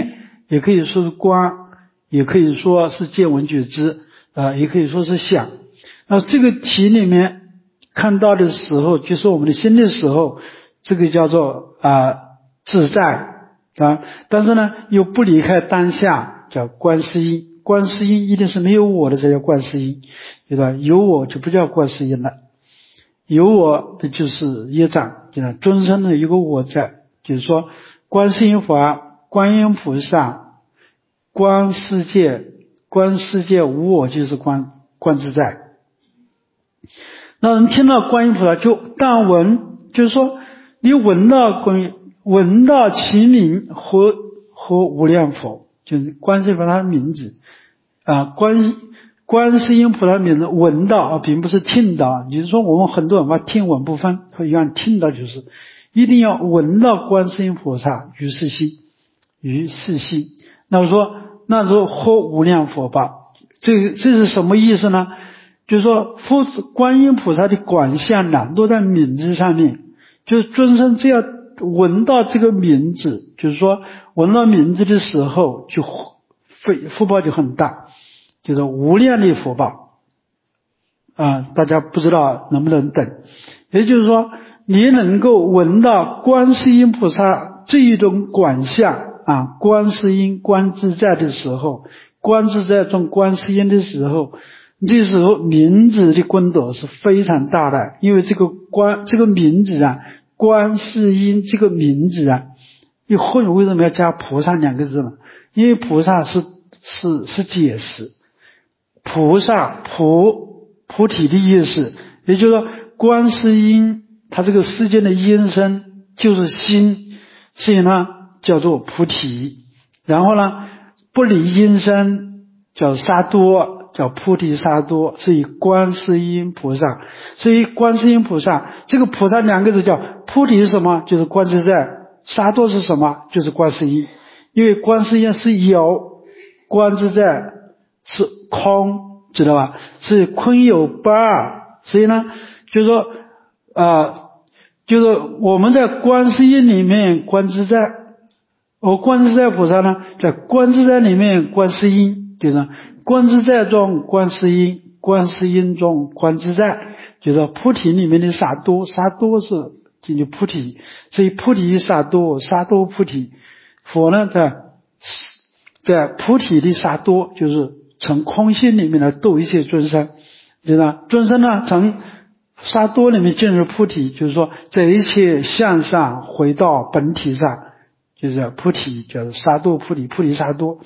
Speaker 1: 也可以说是观，也可以说是见闻觉知，啊，也可以说是想。那这个题里面看到的时候，就是我们的心的时候，这个叫做啊自在啊，但是呢又不离开当下，叫观世音。观世音一定是没有我的才叫观世音，对吧？有我就不叫观世音了，有我的就是业障，对吧？终身的有个我在，就是说观世音佛、观音菩萨、观世界、观世界无我，就是观观自在。那人听到观音菩萨就当闻，就是说你闻到观音，闻到其名和和无量佛，就是观世音菩萨的名字啊，观观世音菩萨的名字闻到啊，并不是听到。就是说我们很多人把听闻不分，会让听到，就是一定要闻到观世音菩萨于是心，于是心。那我说，那说和无量佛吧，这这是什么意思呢？就是说佛观音菩萨的广相呢都在名字上面，就是尊生只要闻到这个名字，就是说闻到名字的时候就福报就很大，就是无量的福报啊，大家不知道能不能懂。也就是说你能够闻到观世音菩萨这一种广相啊，观世音观自在的时候，观自在中观世音的时候，这时候名字的功德是非常大的。因为这个观这个名字啊，观世音这个名字啊，以后为什么要加菩萨两个字呢？因为菩萨是是是解释，菩萨菩菩提的意思，也就是说观世音它这个世间的音声就是心，所以呢叫做菩提。然后呢不离音声叫沙多，叫菩提沙多，所以观世音菩萨，所以观世音菩萨这个菩萨两个字叫菩提是什么？就是观自在。沙多是什么？就是观世音。因为观世音是有，观自在是空，知道吧？是空有不二。所以呢就是说啊、呃，就是我们在观世音里面观自在，而观自在菩萨呢在观自在里面观世音，就是观自在中观世音，观世音中观自在，就是菩提里面的沙多，沙多是进入菩提，所以菩提沙多，沙多菩提。佛呢在在菩提的沙多，就是从空性里面来度一切众生，对吧？众生呢从沙多里面进入菩提，就是说在一切向上回到本体上，就是菩提，叫沙多菩提，菩提沙多。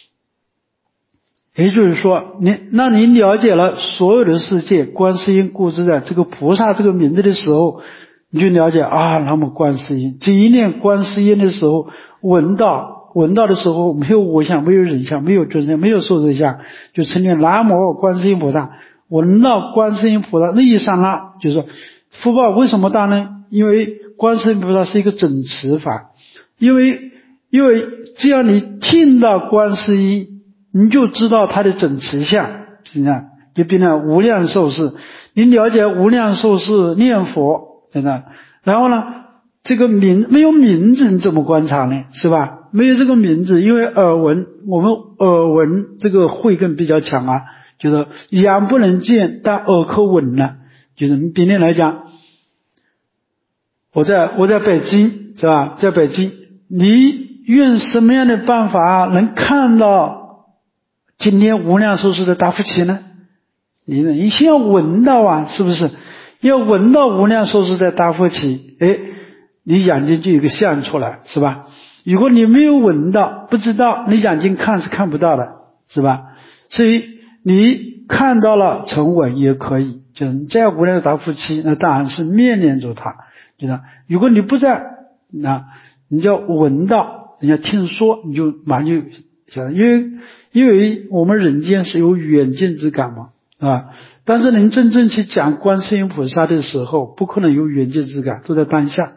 Speaker 1: 也就是说你那你了解了所有的世界观世音故自在这个菩萨这个名字的时候，你就了解啊，那么观世音这一念观世音的时候，闻到闻到的时候没有我相，没有人相，没有众生，没有寿者相，就成念南无观世音菩萨。闻到观世音菩萨那一刹那，就是说福报为什么大呢？因为观世音菩萨是一个整持法，因为因为只要你听到观世音，你就知道他的整持相，是这样，就变成无量寿世。你了解无量寿世念佛，对吧？然后呢这个名没有名字你怎么观察呢？是吧？没有这个名字，因为耳闻，我们耳闻这个慧根比较强啊，就是眼不能见，但耳可闻了。就是比例来讲，我在我在北京，是吧？在北京，你用什么样的办法能看到今天无量寿世的大福期呢？你呢？你先要闻到啊，是不是？要闻到无量寿世在大福期，哎，你眼睛就有个相出来，是吧？如果你没有闻到，不知道，你眼睛看是看不到的，是吧？所以你看到了成闻也可以，就是在无量大福期，那当然是面临着它，就是如果你不在，那你就闻到，人家听说，你就马上就想，因为因为我们人间是有远近之感嘛，啊，但是您真正去讲观世音菩萨的时候，不可能有远近之感，都在当下。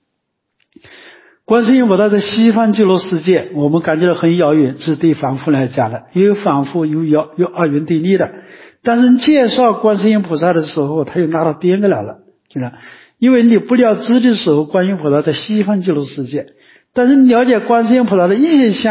Speaker 1: 观世音菩萨在西方极乐世界，我们感觉到很遥远，是对凡夫来讲的，也有凡夫有遥有二元对立的。但是介绍观世音菩萨的时候，他又拿到边个来了，对吧？因为你不了知的时候，观世音菩萨在西方极乐世界，但是你了解观世音菩萨的一切相，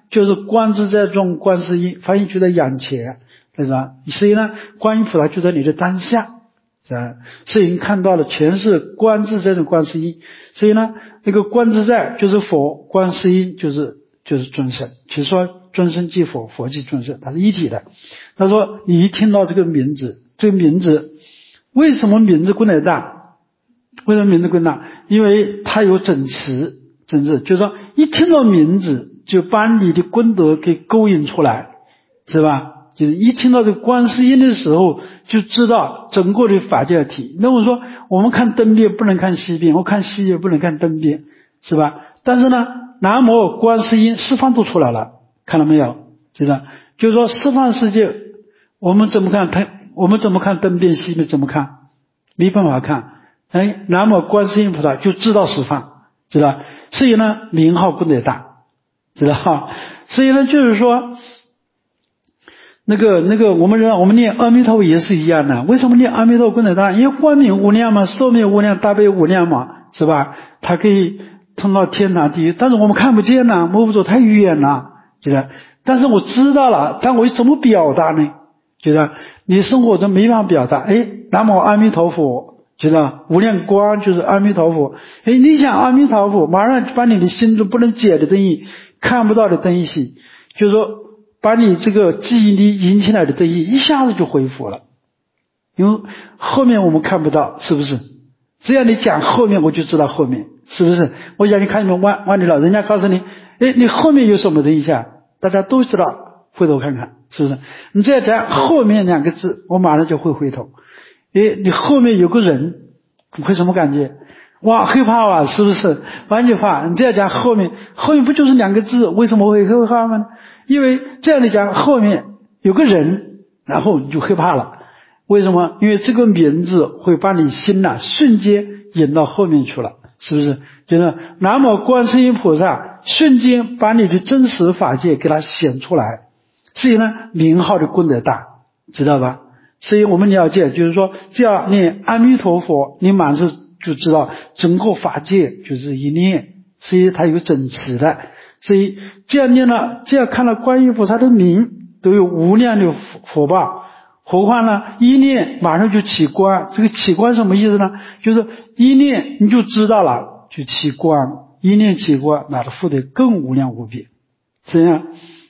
Speaker 1: 就是观自在中观世音，法音就在眼前，是吧？所以呢，观音菩萨就在你的当下，是吧？所以你看到的全是观自在的观世音，所以呢，那个观自在就是佛，观世音就是就是尊神。其实说尊神即佛，佛即尊神，它是一体的。他说你一听到这个名字，这个名字为什么名字功德大？为什么名字功德大？因为它有整词，整词就是说一听到名字就把你的功德给勾引出来，是吧？就是一听到这个观世音的时候，就知道整个的法界体。那我说我们看灯边不能看西边，我看西边不能看灯边，是吧？但是呢，南无观世音十方都出来了，看到没有？就是就是说十方世界，我们怎么看？它我们怎么看灯边西边？怎么看？没办法看。哎，南无观世音菩萨就知道十方，知道？所以呢，名号功德大，知道？所以呢，就是说。那个那个，我们人我们念阿弥陀佛也是一样的。为什么念阿弥陀佛功德大？因为光明无量嘛，寿命无量，大悲无量嘛，是吧？它可以通到天堂地狱，但是我们看不见呐，摸不着，太远了，觉得。但是我知道了，但我怎么表达呢？觉得你生活中没办法表达。哎，南无阿弥陀佛，觉得无量光就是阿弥陀佛。哎，你想阿弥陀佛，马上就把你的心中不能解的东西、看不到的东西，就是说。把你这个记忆力引起来的东西一下子就恢复了，因为后面我们看不到，是不是？只要你讲后面，我就知道后面，是不是？我讲你看你们万万里了，人家告诉你，哎，你后面有什么东西啊？大家都知道，回头看看，是不是？你只要讲后面两个字，我马上就会回头。哎，你后面有个人，会什么感觉？哇，害怕啊，是不是？完全怕。你这样讲后面，后面不就是两个字？为什么会害怕呢？因为这样的讲后面有个人，然后你就害怕了。为什么？因为这个名字会把你心呐、啊、瞬间引到后面去了，是不是？就是南无观世音菩萨瞬间把你的真实法界给它显出来，所以呢，名号的功德大，知道吧？所以我们了解，就是说，只要念阿弥陀佛，你马上就知道整个法界就是一念，所以它有整词的。所以这样念了，这样看了观音菩萨的名，都有无量的福报。何况呢，一念马上就起观。这个起观什么意思呢？就是一念你就知道了，就起观。一念起观，那的福德更无量无边。这样，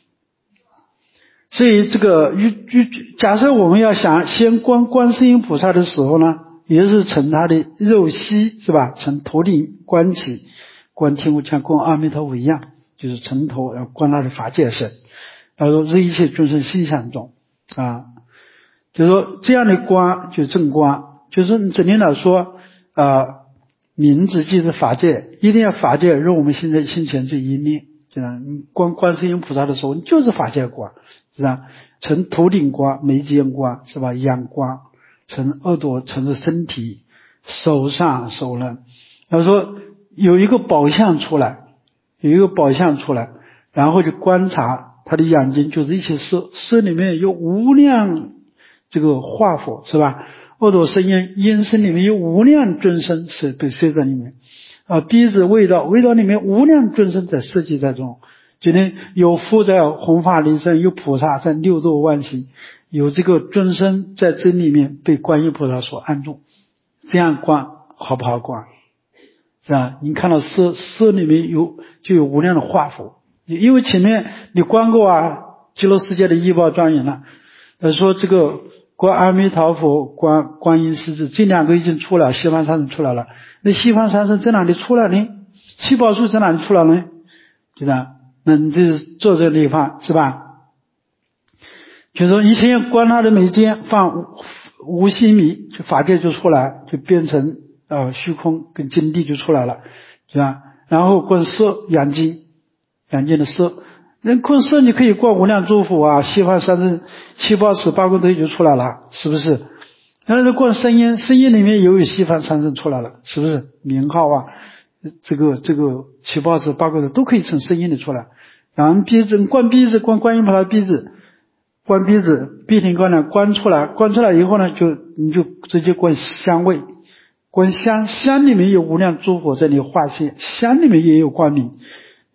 Speaker 1: 所以这个假设我们要想先观观世音菩萨的时候呢，也是从他的肉息，是吧？从头顶观起，观天无像观阿弥陀佛一样。就是从头要观他的法界身，他说这一切众生心想中啊，就是说这样的观就是正观，就是你整天老说啊，名字即是法界，一定要法界入我们现在心前这一念，就像你观观世音菩萨的时候，你就是法界观，是吧？从头顶观、眉间观，是吧？眼观，从耳朵，从身体，手上手呢，他说有一个宝相出来。有一个宝相出来，然后就观察他的眼睛，就是一切色，色里面有无量这个化佛，是吧？耳朵声音，音声里面有无量尊声是被设在里面啊，鼻子味道，味道里面无量尊声在设计在中。今天有佛在弘法利生，有菩萨在六度万行，有这个尊声在这里面被观音菩萨所安住，这样观好不好观？是吧？你看到色色里面有就有无量的化佛，因为前面你观过啊，极乐世界的异宝庄严了。呃，说这个观阿弥陀佛、观观音师子，这两个已经出来，西方三圣出来了。那西方三圣在哪里出来呢？七宝树在哪里出来呢？就这样，那你这坐这个地方是吧？就是说以前观他的眉间放无心米，就法界就出来，就变成。呃，虚空跟金地就出来了，是吧？然后观色眼睛，眼睛的色，那观色你可以观无量诸佛啊，西方三圣、七宝池、八功德就出来了，是不是？然后观声音，声音里面也有西方三圣出来了，是不是？名号啊，这个这个七宝池、八功德都可以从声音里出来。然后鼻子，观鼻子，观观音菩萨鼻子，观鼻子，鼻涕观呢，观出来，观出来以后呢，就你就直接观香味。观香，香里面有无量诸佛在你化现，香里面也有光明。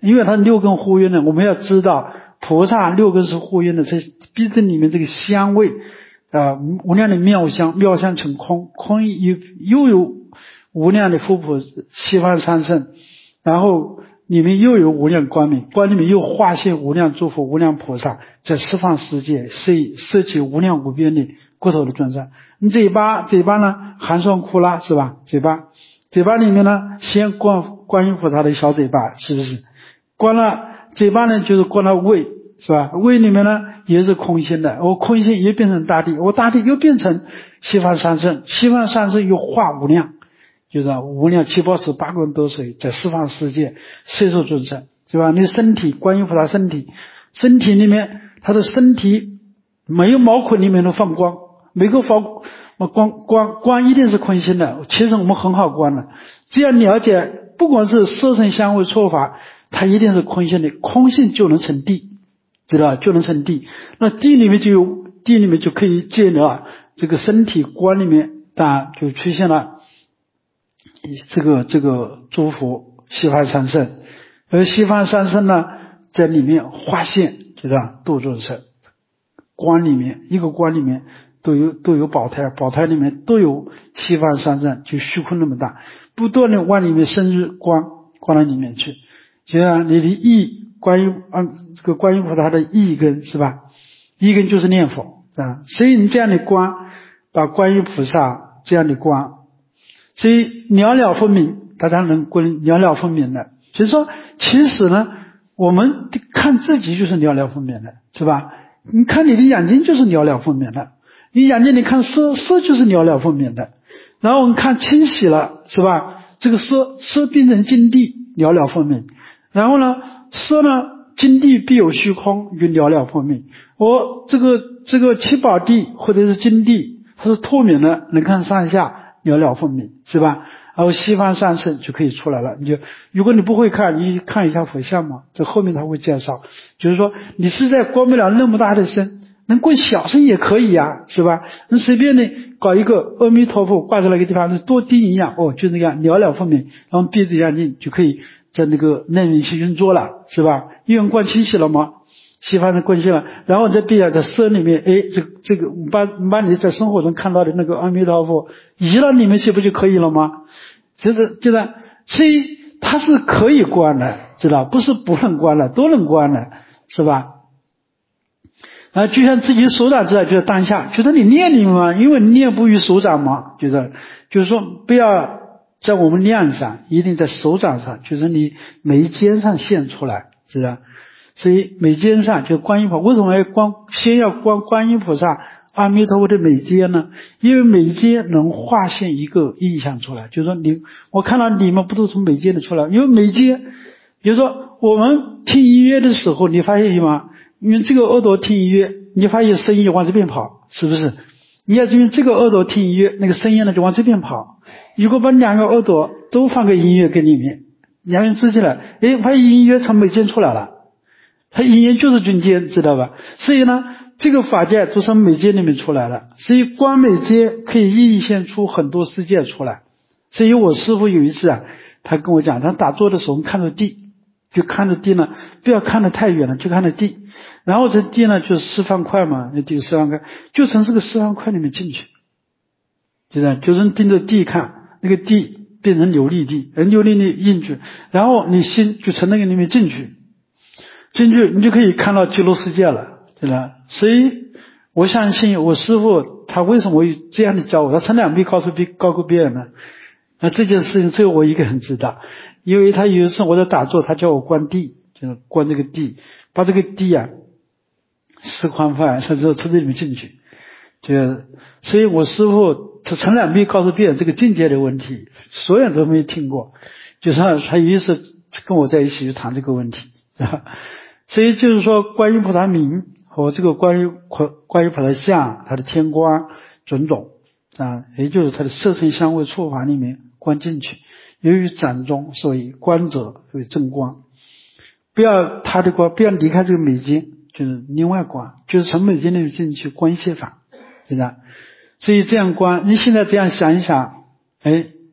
Speaker 1: 因为它六根互运的，我们要知道菩萨六根是互运的，这鼻子里面这个香味啊，无量的妙香，妙香成空，空又又有无量的佛菩西方三圣，然后里面又有无量光明，光里面又化现无量诸佛无量菩萨，在十方世界摄摄取无量无边的国土的众生。你嘴巴嘴巴呢寒霜苦辣是吧？嘴巴嘴巴里面呢先观观音菩萨的小嘴巴，是不是？观了嘴巴呢就是观了胃，是吧？胃里面呢也是空心的，我空心又变成大地，我大地又变成西方三圣，西方三圣又化无量，就是无量七宝池八功德水，在十方世界摄受众生，是吧？你身体观音菩萨身体身体里面，他的身体每有毛孔里面都放光，每个放光光光一定是空心的，其实我们很好观的，只要了解不管是色声香味触法，它一定是空性的，空性就能成地，知道就能成地。那地里面就有地里面就可以见了这个身体观里面，当然就出现了这个这个诸佛西方三圣，而西方三圣呢在里面化现，就这样度众生。观里面一个观里面都有都有宝台，宝台里面都有西方三圣，就虚空那么大，不断的往里面深入观观到里面去。就像你的意观音啊，这个观音菩萨的意根是吧？意根就是念佛啊，所以你这样的观，把观音菩萨这样的观，所以了了分明，大家能观了了分明的。就是说，其实呢，我们看自己就是了了分明的，是吧？你看你的眼睛就是了了分明的，你眼睛你看色色就是了了分明的，然后我们看清洗了，是吧？这个色色变成金地，了了分明。然后呢，色呢，金地必有虚空，就了了分明。我这个这个七宝地或者是金地，它是透明的，能看上下，了了分明，是吧？然后西方三圣就可以出来了。你就如果你不会看，你看一下佛像嘛，这后面他会介绍，就是说你实在观不了那么大的身，能观小身也可以呀、啊，是吧？你随便的搞一个阿弥陀佛挂在那个地方，多低一样哦，就那样了了分明，然后闭着眼睛就可以在那个内面去运作了，是吧？因为观清晰了吗？西方的观清了，然后再闭上在色里面，哎，这个这个把把你在生活中看到的那个阿弥陀佛移到里面去，不就可以了吗？就是就是，所以它是可以观的，知道？不是不能观的，都能观的，是吧？啊，就像自己手掌知道，就是当下，就是你念你嘛，因为念不于手掌嘛，就是就是说不要在我们念上，一定在手掌上，就是你眉尖上现出来，知道？所以眉尖上就观音菩萨，为什么要观？先要观观音菩萨、阿弥陀佛的眉尖呢？因为眉尖能化现一个印象出来，就是说你我看到你们不都从眉尖的出来？因为眉尖，比如说我们听音乐的时候，你发现吗？因为这个耳朵听音乐，你发现声音就往这边跑，是不是？你要用这个耳朵听音乐，那个声音呢就往这边跑。如果把两个耳朵都放个音乐跟里面，两边支起来，诶，发现音乐从眉尖出来了。它音乐就是中间，知道吧？所以呢，这个法界都从眉尖里面出来了。所以观眉尖可以映现出很多世界出来。所以我师父有一次啊，他跟我讲，他打坐的时候看着地，就看着地呢，不要看得太远了，就看着地。然后这地呢就是四方块嘛，那地四方块，就从这个四方块里面进去，就这样，就是盯着地看，那个地变成琉璃地，琉璃地进去，然后你心就从那个里面进去。进去你就可以看到极乐世界了，对吧？所以我相信我师父他为什么会这样的教我，他从来没告诉别告过别人呢？那这件事情只有我一个人知道，因为他有一次我在打坐，他叫我观地，就是观这个地，把这个地啊四宽范，他就从这里面进去，就所以我师父他从来没告诉别人这个境界的问题，所有人都没听过，就是他有一次跟我在一起就谈这个问题，是吧？所以就是说观音菩萨名和这个观音观音菩萨像，它的天光种种啊，也就是它的色声香味触法里面观进去。由于掌中，所以观者为正光。不要他的光，不要离开这个眉尖，就是另外观，就是从眉尖里面进去观一切法，是吧？所以这样观，你现在这样想一想，哎，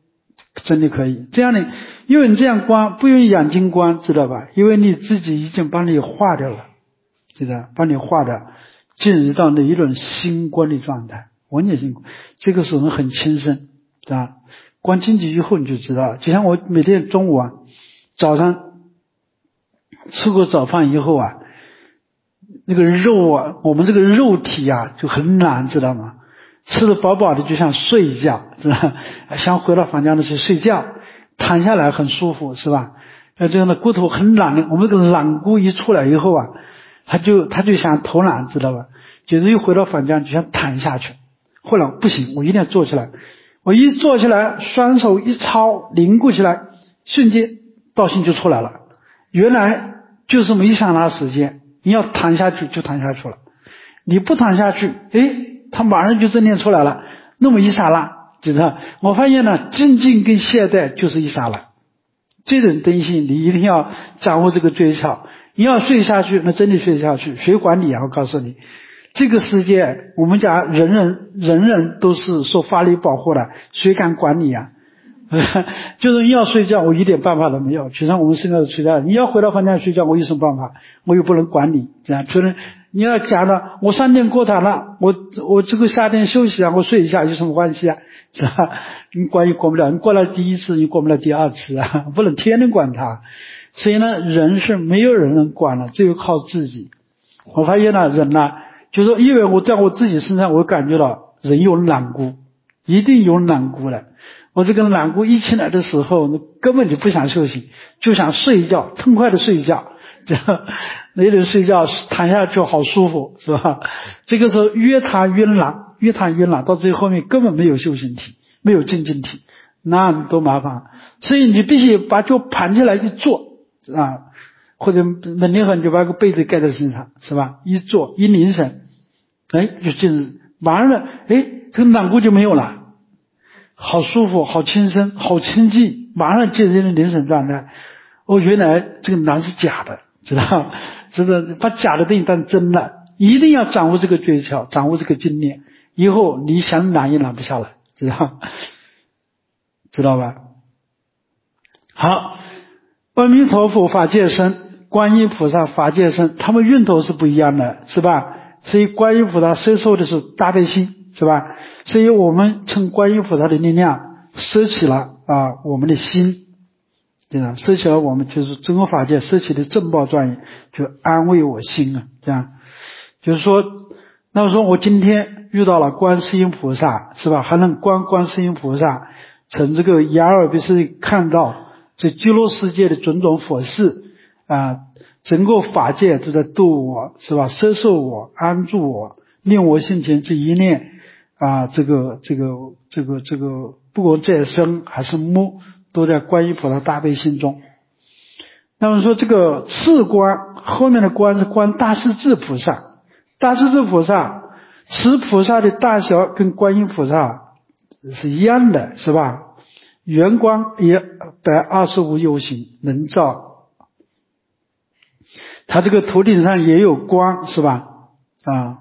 Speaker 1: 真的可以。这样的，因为你这样观不用眼睛观，知道吧？因为你自己已经把你化掉了，知道？把你化掉，进入到那一种心观的状态，完全心观。这个时候很轻松，是吧？观进去以后你就知道了。就像我每天中午啊，早上吃过早饭以后啊，那个肉啊，我们这个肉体啊就很懒，知道吗？吃得饱饱的就想睡一觉，知道？想回到房间里去睡觉，躺下来很舒服，是吧？那这样的骨头很懒的，我们这个懒骨一出来以后啊，他就他就想偷懒，知道吧？就是一回到房间就想躺下去。后来不行，我一定要坐起来。我一坐起来，双手一抄，凝固起来，瞬间道心就出来了。原来就这么一刹那时间，你要躺下去就躺下去了，你不躺下去，诶他马上就正念出来了，那么一刹那，就是我发现呢，静静跟懈怠就是一刹那。这种东西你一定要掌握这个诀窍。你要睡下去，那真的睡下去，谁管你啊？我告诉你，这个世界我们讲人人人人都是受法律保护的，谁敢管你啊？就是你要睡觉，我一点办法都没有。就像我们现在的睡觉，你要回到房间睡觉，我有什么办法？我又不能管你，这样就是你要讲了，我三天过堂了，我我这个夏天休息啊，我睡一下有什么关系啊？是吧？你管也管不了，你管了第一次，你管不了第二次啊，不能天天管他。所以呢，人是没有人能管了，只有靠自己。我发现呢，人呢，就是说，因为我在我自己身上，我感觉到人有懒骨，一定有懒骨的。我这个懒骨一起来的时候，那根本就不想休息，就想睡一觉，痛快的睡一觉，这样那人睡觉躺下去好舒服，是吧？这个时候越躺越懒，越躺越懒，到最后面根本没有修行体，没有静静体，那多麻烦。所以你必须把脚盘起来一坐啊，或者冷天很就把个被子盖在身上，是吧？一坐一凝神，哎，就进入，马上呢，哎，这个懒骨就没有了。好舒服，好轻松，好清净，马上进入凝神状态。哦，原来这个难是假的，知道？知道把假的东西当真了，一定要掌握这个诀窍，掌握这个经验，以后你想懒也懒不下来，知道？知道吧？好，阿弥陀佛法界身，观音菩萨法界身，他们运头是不一样的，是吧？所以观音菩萨摄受的是大悲心，是吧？所以我们称观音菩萨的力量摄起了啊我们的心，对吧？摄起了我们就是整个法界摄起的正报庄严，就安慰我心啊，这样就是说，那么说我今天遇到了观世音菩萨，是吧？还能观观世音菩萨，从这个眼耳鼻舌看到这极乐世界的种种佛事啊。整个法界都在度我，是吧？摄受我，安住我，令我心前这一念啊，这个这个这个这个，不管在生还是末，都在观音菩萨大悲心中。那么说这个次观，后面的观是观大势至菩萨，大势至菩萨，此菩萨的大小跟观音菩萨是一样的，是吧？圆光也百二十五有形，能照。他这个头顶上也有光，是吧？啊，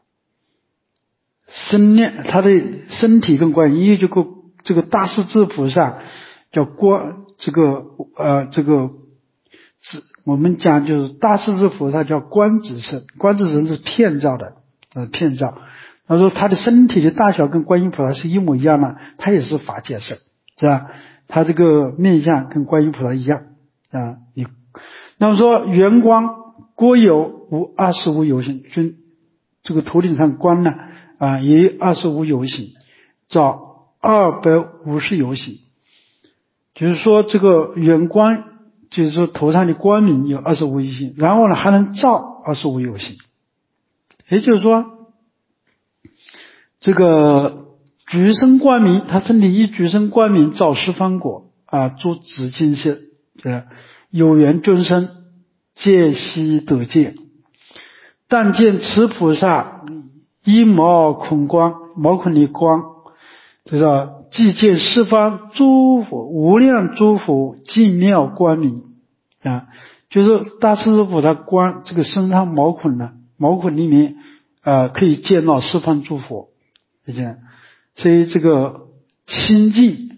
Speaker 1: 身念他的身体跟观音，因为这个这个大势至菩萨叫观，这个呃这个是我们讲就是大势至菩萨叫观自身，观自身是遍照的，呃遍照。他说他的身体的大小跟观音菩萨是一模一样的，他也是法界身，是吧？他这个面相跟观音菩萨一样啊，你那么说圆光。郭有无二十五有形，就这个头顶上光呢啊，也有二十五有形，照二百五十有形，就是说这个圆光，就是说头上的光明有二十五有形，然后呢还能照二十五有形，也就是说这个举身光明，他身体一举身光明，照十方果啊，诸紫金色，这有缘众生。见悉得见，但见此菩萨一毛孔光，毛孔的光，这个即见十方诸佛无量诸佛净妙光明啊，就是大势至菩萨光这个身上毛孔呢，毛孔里面呃可以见到十方诸佛，这样，所以这个清净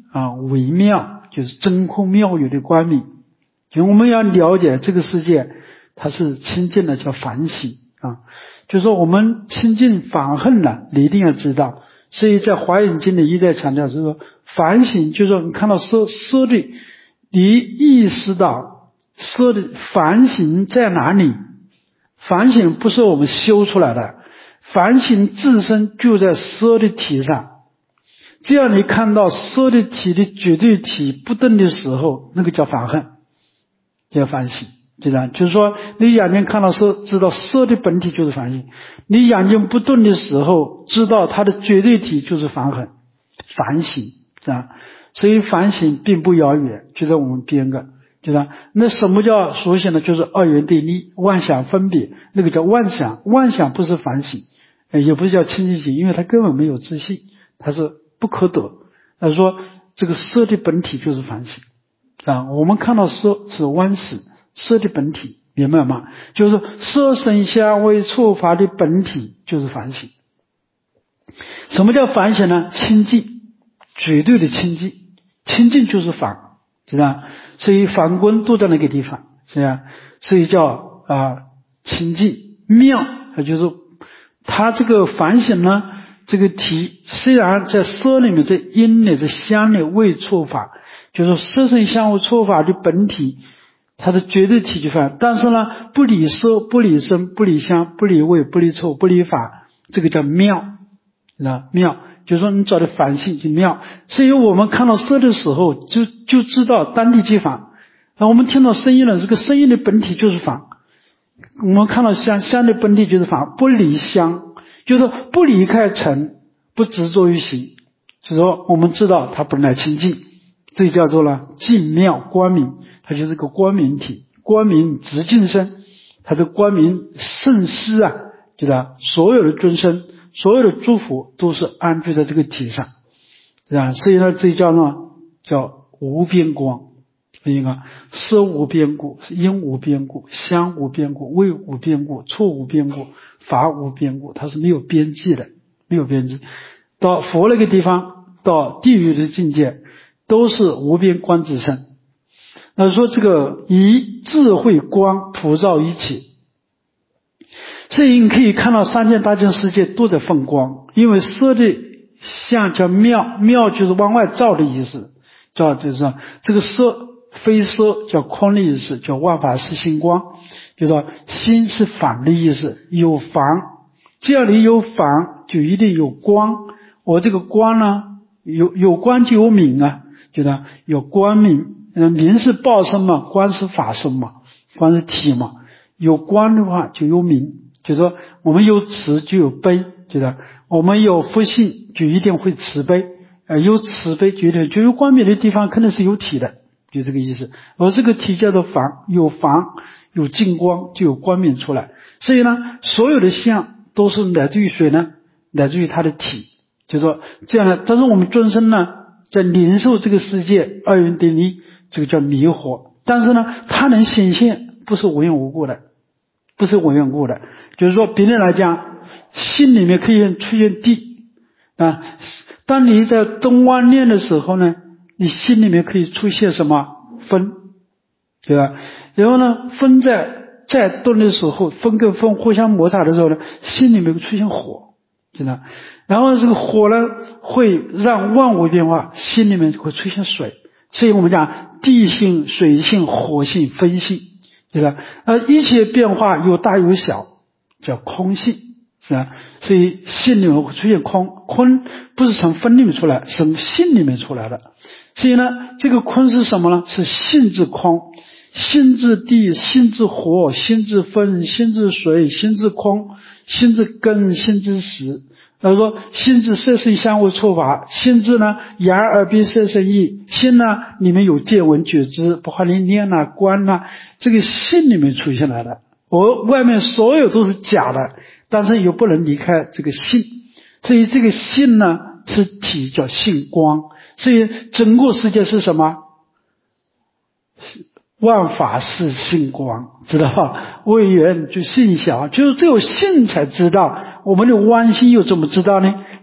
Speaker 1: 啊，微妙就是真空妙有的光明。就我们要了解这个世界它是清净的，叫反省啊。就是说我们清净反恨了，你一定要知道。所以在华严经里一再强调，就是说反省，就是说你看到色色的，你意识到色的反省在哪里？反省不是我们修出来的，反省自身就在色的体上。只要你看到色的体的绝对体不动的时候，那个叫反恨，叫反省。就这样，就是说你眼睛看到色，知道色的本体就是反省；你眼睛不动的时候，知道它的绝对体就是反恨，反省。这样，所以反省并不遥远，就在我们边个。就这样，那什么叫所显呢？就是二元对立、妄想分别，那个叫妄想。妄想不是反省，也不是叫清净心，因为它根本没有自信，它是不可得。他说这个色的本体就是反省啊，我们看到色是妄识，色的本体，明白吗？就是色声香味触法的本体就是反省。什么叫反省呢？清净，绝对的清净，清净就是反，是吧？所以反观都在那个地方，是吧？所以叫啊、呃、清净妙，也就是它这个反省呢，这个体虽然在色里面，在音里，在香里，味触法，就是色声香味触法的本体，它的绝对体就反，但是呢，不离色，不离声，不离香，不离味，不离触，不离法，这个叫妙，那妙就是说你找的反省就妙。所以我们看到色的时候，就就知道单体即反。那我们听到声音了，这个声音的本体就是反。我们看到香，香的本体就是反，不离香，就是说不离开尘，不执着于行，就是说我们知道它本来清净，这叫做了净妙光明，它就是个光明体，光明直净身，它的光明圣师啊，就是所有的尊生，所有的诸佛都是安居在这个体上，是吧？所以呢，这叫呢叫无边光。应该色无边故，音无边故，香无边故，味无边故，触无边故，法无边故，它是没有边际的，没有边际。到佛那个地方，到地狱的境界，都是无边光之身。那说这个以智慧光普照一切，所以你可以看到三界大千世界都在放光，因为色的相叫妙，妙就是往外照的意思，照就是说这个色。非色叫空的意思，叫万法是心光，就是说心是反的意思，有防，只要你有防就一定有光。我这个光呢，有有光就有明啊，就是有光明，明是报身嘛，光是法身嘛，光是体嘛，有光的话就有明，就是说我们有慈就有悲，就是我们有福性就一定会慈悲，呃，有慈悲就一定就有光明的地方肯定是有体的。就这个意思，而这个体叫做防，有防有净光就有光明出来。所以呢，所有的相都是来自于谁呢？来自于它的体。就是说这样的，但是我们众生呢，在领受这个世界二元对立，这个叫迷惑。但是呢，它能显现，不是无缘无故的，不是无缘无故的。就是说，别人来讲，心里面可以出现地啊。当你在动妄念的时候呢，你心里面可以出现什么风，对吧？然后呢，风在在动的时候，风跟风互相摩擦的时候呢，心里面会出现火，对吧？然后这个火呢，会让万物变化，心里面会出现水。所以我们讲地性、水性、火性、风性，对吧？而一切变化有大有小，叫空性，是吧？所以心里面会出现空，空不是从风里面出来，是从心里面出来的。所以呢，这个空是什么呢？是性质空，性质地，性质火，性质风，性质水，性质空，性质根，性质识。他说性质色声香味触法，性质呢眼耳鼻舌身意，心呢里面有见闻觉知，包括你念啊观啊，这个心里面出现来的。我外面所有都是假的，但是又不能离开这个性，所以这个性呢是体，叫性光。所以整个世界是什么？万法是性光，知道吧？为缘就性小，就是只有性才知道。我们的妄心又怎么知道呢？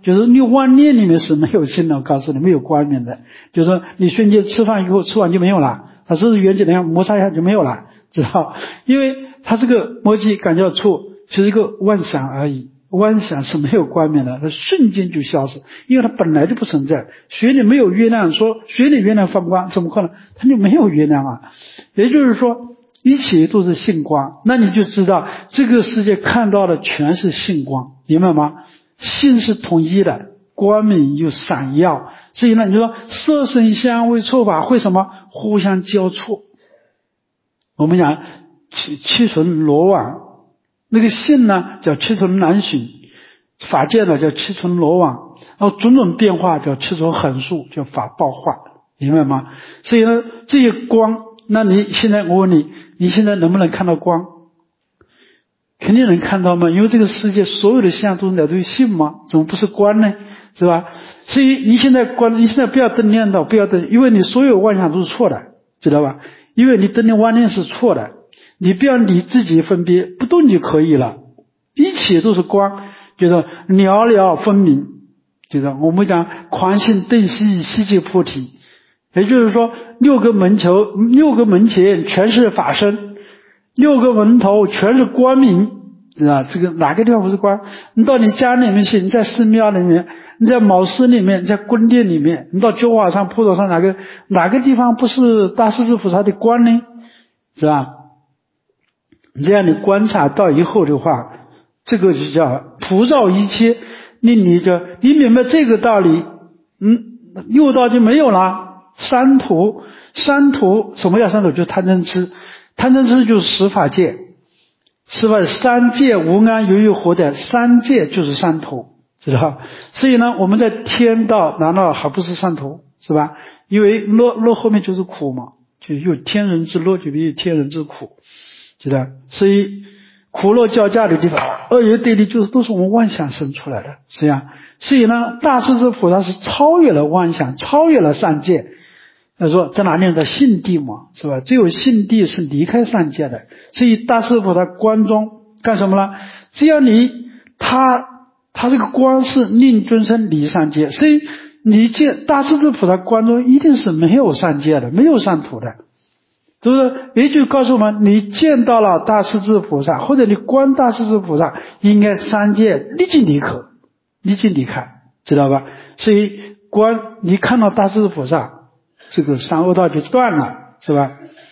Speaker 1: 就是六万念里面是没有心的，我告诉你没有光明的，就是说你瞬间吃饭以后吃完就没有了，它是缘起的样摩擦一下就没有了，知道？因为它这个摩羯感觉处就是一个妄想而已，妄想是没有光明的，它瞬间就消失，因为它本来就不存在。水里没有月亮，说水里月亮放光怎么可能？它就没有月亮啊。也就是说一切都是性光，那你就知道这个世界看到的全是性光，明白吗？性是统一的，光明又闪耀，所以呢，你说色声香味触法会什么？互相交错。我们讲七七存罗网，那个性呢叫七存难寻，法界呢叫七存罗网，然后种种变化叫七存横数，叫法报化，明白吗？所以呢，这些光，那你现在我问你，你现在能不能看到光？肯定能看到吗？因为这个世界所有的相都来自于性吗？怎么不是光呢？是吧？所以你现在光，你现在不要灯念到，不要灯，因为你所有妄想都是错的，知道吧？因为你灯的妄念是错的，你不要你自己分别，不动就可以了。一切都是光，就是了了分明，就是我们讲狂性顿息，悉即菩提。也就是说，六个门头，六个门前全是法身，六个门头全是光明，知道这个哪个地方不是光？你到你家里面去，你在寺庙里面，你在茅寺里面，你在宫殿里面，你到九华山、普陀山，哪个哪个地方不是大势至菩萨的光呢？是吧？这样你观察到以后的话，这个就叫普照一切。你你就你明白这个道理，嗯，六道就没有了。三途，三途什么叫三途？就是贪嗔痴，贪嗔痴就是十法界，十法三界无安犹豫活在三界就是三途，知道？所以呢，我们在天道难道还不是三途，是吧？因为乐乐后面就是苦嘛，就有天人之乐，就比有天人之苦，知道？所以苦乐交加的地方，二元对立就是都是我们妄想生出来的，是呀。所以呢，大势至菩萨是超越了妄想，超越了三界。他说在哪里？在性地嘛，是吧？只有性地是离开三界的。所以大势至菩萨光中干什么呢？只要你他他这个光是令众生离三界，所以你见大势至菩萨光中一定是没有三界的，没有三途的。就是也就告诉我们，你见到了大势至菩萨，或者你观大势至菩萨，应该三界立即离可，立即离开，知道吧？所以观你看到大势至菩萨，这个三恶道就断了，是吧？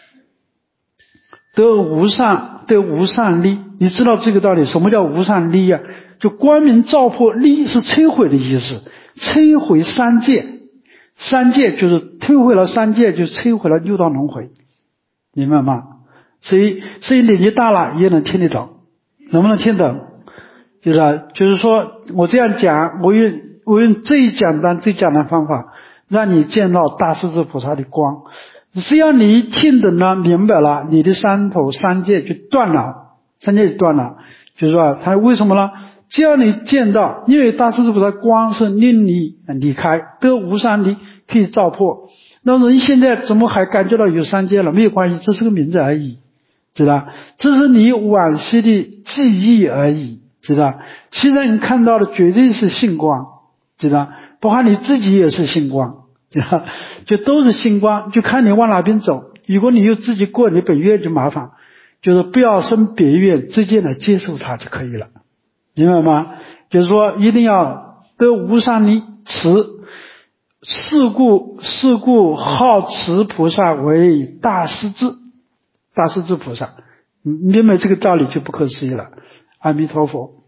Speaker 1: 得无上，得无上力，你知道这个道理？什么叫无上力啊？就光明照破，力是摧毁的意思，摧毁三界，三界就是摧毁了三界，就摧毁了六道轮回，明白吗？所以，所以年纪大了也能听得懂，能不能听懂？就是啊，就是说我这样讲，我用我用最简单、最简单的方法。让你见到大势至菩萨的光，只要你一听懂了、明白了，你的三头三界就断了，三界就断了。就是说，他为什么呢？只要你见到，因为大势至菩萨光是令你离开，得无上力，可以照破。那么你现在怎么还感觉到有三界了？没有关系，这是个名字而已，知道？这是你往昔的记忆而已，知道？现在你看到的绝对是性光，知道？包括你自己也是性光。就都是星光，就看你往哪边走。如果你又自己过你本愿就麻烦，就是不要生别愿，直接来接受它就可以了，明白吗？就是说一定要得无上力持，是故是故号持菩萨为大势至，大势至菩萨，明白这个道理就不可思议了。阿弥陀佛。